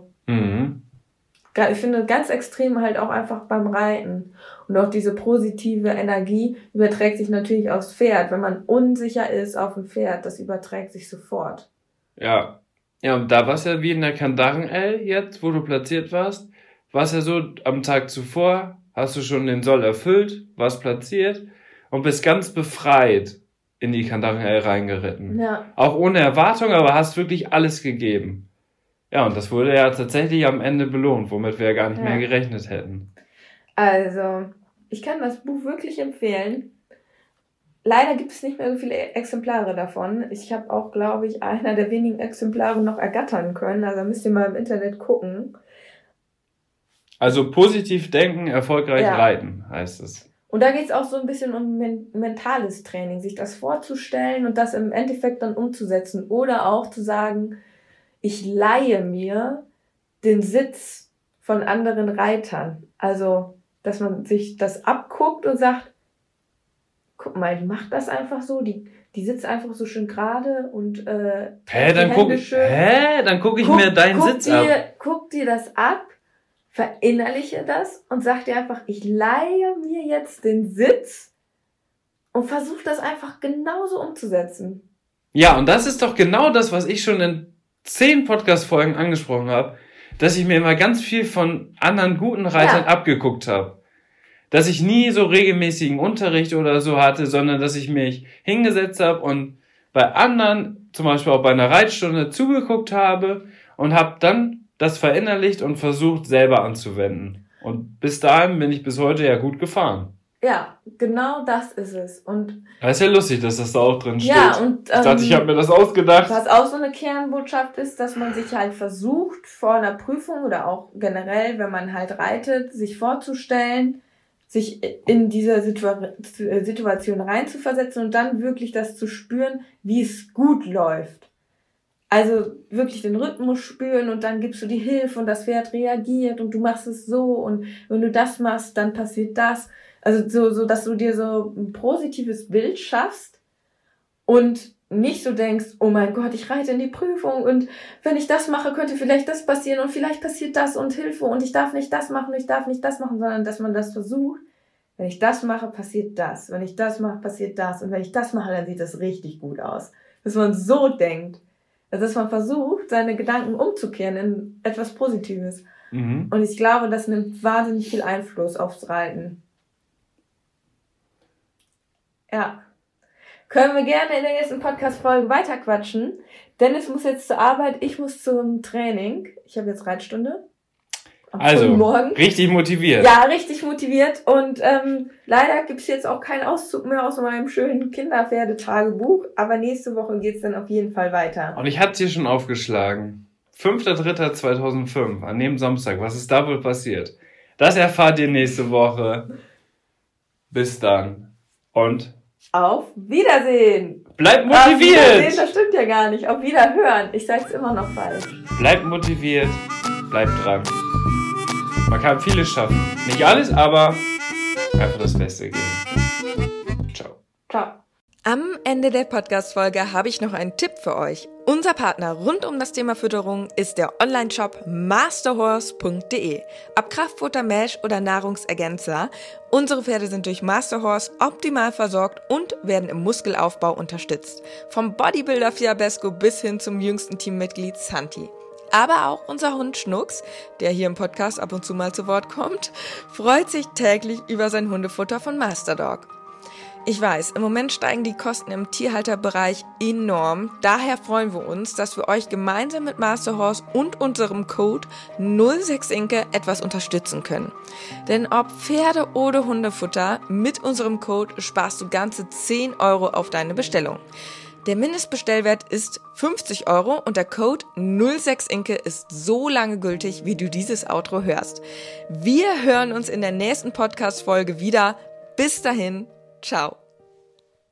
S2: ich finde ganz extrem halt auch einfach beim Reiten. Und auch diese positive Energie überträgt sich natürlich aufs Pferd. Wenn man unsicher ist auf dem Pferd, das überträgt sich sofort.
S3: Ja. Ja, und da war es ja wie in der Kandaren-L jetzt, wo du platziert warst. War es ja so, am Tag zuvor hast du schon den Soll erfüllt, warst platziert und bist ganz befreit in die Kandaren-L reingeritten.
S2: Ja.
S3: Auch ohne Erwartung, aber hast wirklich alles gegeben. Ja, und das wurde ja tatsächlich am Ende belohnt, womit wir ja gar nicht mehr gerechnet hätten.
S2: Also, ich kann das Buch wirklich empfehlen. Leider gibt es nicht mehr so viele Exemplare davon. Ich habe auch, glaube ich, einer der wenigen Exemplare noch ergattern können. Also müsst ihr mal im Internet gucken.
S3: Also positiv denken, erfolgreich reiten, heißt es.
S2: Und da geht es auch so ein bisschen um mentales Training, sich das vorzustellen und das im Endeffekt dann umzusetzen. Oder auch zu sagen, ich leihe mir den Sitz von anderen Reitern. Also, dass man sich das abguckt und sagt, guck mal, die macht das einfach so, die sitzt einfach so schön gerade und
S3: dann guck ich mir deinen Sitz ab.
S2: Guck dir das ab, verinnerliche das und sag dir einfach, ich leihe mir jetzt den Sitz und versuch das einfach genauso umzusetzen.
S3: Ja, und das ist doch genau das, was ich schon in 10 Podcast-Folgen angesprochen habe, dass ich mir immer ganz viel von anderen guten Reitern abgeguckt habe. Dass ich nie so regelmäßigen Unterricht oder so hatte, sondern dass ich mich hingesetzt habe und bei anderen, zum Beispiel auch bei einer Reitstunde, zugeguckt habe und habe dann das verinnerlicht und versucht, selber anzuwenden. Und bis dahin bin ich bis heute ja gut gefahren.
S2: Ja, genau das ist es. Und
S3: das ist ja lustig, dass das da auch drin steht.
S2: Ja, und,
S3: ich dachte, ich habe mir das ausgedacht.
S2: Was auch so eine Kernbotschaft ist, dass man sich halt versucht, vor einer Prüfung oder auch generell, wenn man halt reitet, sich vorzustellen, sich in dieser Situation reinzuversetzen und dann wirklich das zu spüren, wie es gut läuft. Also wirklich den Rhythmus spüren und dann gibst du die Hilfe und das Pferd reagiert und du machst es so und wenn du das machst, dann passiert das. Also so, dass du dir so ein positives Bild schaffst und nicht so denkst, oh mein Gott, ich reite in die Prüfung und wenn ich das mache, könnte vielleicht das passieren und vielleicht passiert das und Hilfe und ich darf nicht das machen, sondern dass man das versucht. Wenn ich das mache, passiert das. Wenn ich das mache, passiert das. Und wenn ich das mache, dann sieht das richtig gut aus. Dass man so denkt. Also dass man versucht, seine Gedanken umzukehren in etwas Positives.
S3: Mhm.
S2: Und ich glaube, das nimmt wahnsinnig viel Einfluss aufs Reiten. Ja. Können wir gerne in der nächsten Podcast-Folge weiterquatschen. Dennis muss jetzt zur Arbeit, ich muss zum Training. Ich habe jetzt Reitstunde.
S3: Also, richtig motiviert.
S2: Ja, richtig motiviert. Und leider gibt's jetzt auch keinen Auszug mehr aus meinem schönen Kinderpferdetagebuch. Aber nächste Woche geht's dann auf jeden Fall weiter.
S3: Und ich hatte es hier schon aufgeschlagen. 5.3.2005, an dem Samstag. Was ist da wohl passiert? Das erfahrt ihr nächste Woche. Bis dann. Und
S2: auf Wiedersehen.
S3: Bleibt motiviert.
S2: Auf Wiedersehen, das stimmt ja gar nicht. Auf Wiederhören. Ich sag's immer noch falsch.
S3: Bleibt motiviert. Bleibt dran. Man kann vieles schaffen. Nicht alles, aber einfach das Beste geben. Ciao.
S2: Ciao.
S4: Am Ende der Podcast-Folge habe ich noch einen Tipp für euch. Unser Partner rund um das Thema Fütterung ist der Online-Shop masterhorse.de. Ob Kraftfutter, Mesh oder Nahrungsergänzer, unsere Pferde sind durch Masterhorse optimal versorgt und werden im Muskelaufbau unterstützt. Vom Bodybuilder Fiabesco bis hin zum jüngsten Teammitglied Santi. Aber auch unser Hund Schnucks, der hier im Podcast ab und zu mal zu Wort kommt, freut sich täglich über sein Hundefutter von Masterdog. Ich weiß, im Moment steigen die Kosten im Tierhalterbereich enorm. Daher freuen wir uns, dass wir euch gemeinsam mit Masterhorse und unserem Code 06inke etwas unterstützen können. Denn ob Pferde- oder Hundefutter, mit unserem Code sparst du ganze 10 € auf deine Bestellung. Der Mindestbestellwert ist 50 € und der Code 06inke ist so lange gültig, wie du dieses Outro hörst. Wir hören uns in der nächsten Podcast-Folge wieder. Bis dahin, ciao.